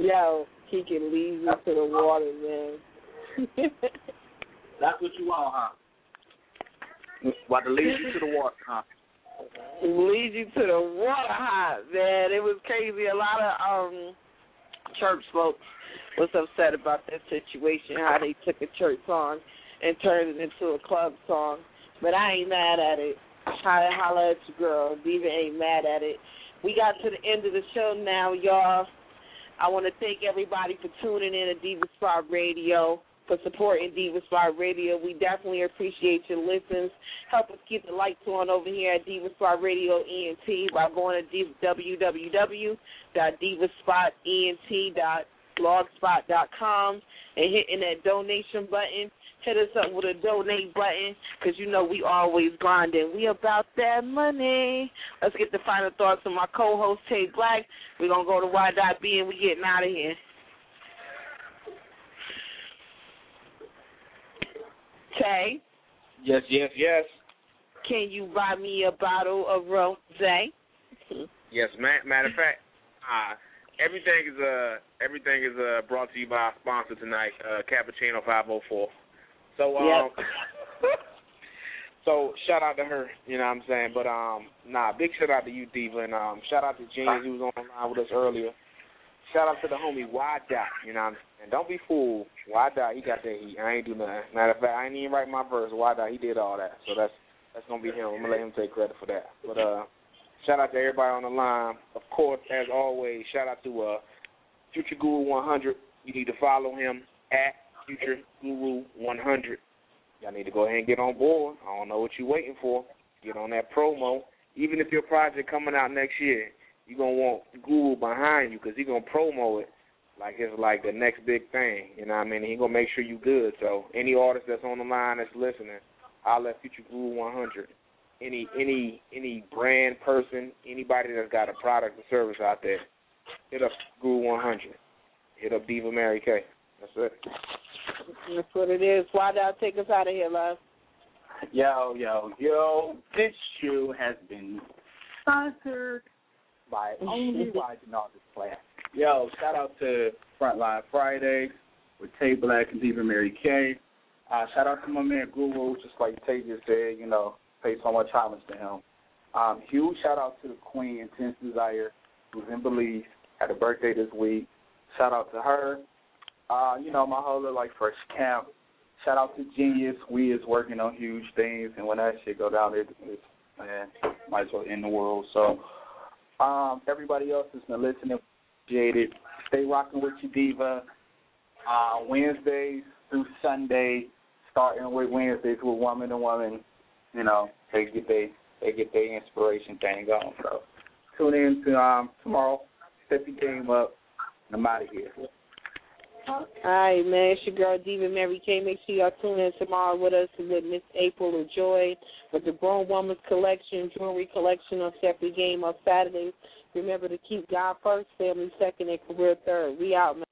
Yo, he can lead you to the water, man. That's what you want, huh? About to lead you to the water, huh? Lead you to the water, huh, man. It was crazy. A lot of church folks was upset about that situation, how they took a church song and turned it into a club song. But I ain't mad at it. Holla at your girl. Diva ain't mad at it. We got to the end of the show now, y'all. I want to thank everybody for tuning in to Diva Spot Radio, for supporting Diva Spot Radio. We definitely appreciate your listens. Help us keep the lights on over here at Diva Spot Radio ENT by going to www.divaspotent.blogspot.com and hitting that donation button. Hit us up with a donate button because you know we always grinding. We about that money. Let's get the final thoughts from my co-host, Tay Black. We're going to go to Y.B and we getting out of here. Tay? Yes. Can you buy me a bottle of rosé? Yes, matter of fact, everything is brought to you by our sponsor tonight, Cappuccino 504. So so shout out to her, you know what I'm saying? But big shout out to you, Diva, and shout out to James who was on the line with us earlier. Shout out to the homie Y-Dot, you know what I'm saying? Don't be fooled. Y-Dot, he got that heat. I ain't do nothing. Matter of fact, I ain't even write my verse. Y-Dot, he did all that. So that's gonna be him. I'm gonna let him take credit for that. But shout out to everybody on the line. Of course, as always, shout out to Future Guru 100. You need to follow him at Future Guru 100. Y'all need to go ahead and get on board. I don't know what you're waiting for. Get on that promo. Even if your project coming out next year, you're going to want Guru behind you because he's going to promo it like it's like the next big thing. You know what I mean? He's going to make sure you're good. So any artist that's on the line that's listening, I'll let Future Guru 100. Any brand person, anybody that's got a product or service out there, hit up Guru 100. Hit up Diva Mary K. That's it. That's what it is. Why not take us out of here, love? Yo. This show has been sponsored by only Rising Artist Class. Yo, shout out to Frontline Fridays with Tay Black and Diva Mary K. Shout out to my man Guru, just like Tay just said, you know, pay so much homage to him. Huge shout out to the Queen, Intense Desire, who's in Belize, had a birthday this week. Shout out to her. My whole little Fresh Camp. Shout out to Genius. We is working on huge things, and when that shit go down, it's might as well end the world. So, everybody else that's been listening, appreciate it. Stay rocking with your Diva. Wednesdays through Sunday, starting with Wednesdays with Woman to Woman. You know, they get their inspiration thing going. So, tune in to tomorrow. Step your game up. And I'm out of here. All right, man. It's your girl, Diva Mary K. Make sure y'all tune in tomorrow with us with Miss April of Joy with the Grown Woman's Collection, Jewelry Collection on Step Your Game on Saturdays. Remember to keep God first, family second, and career third. We out, man.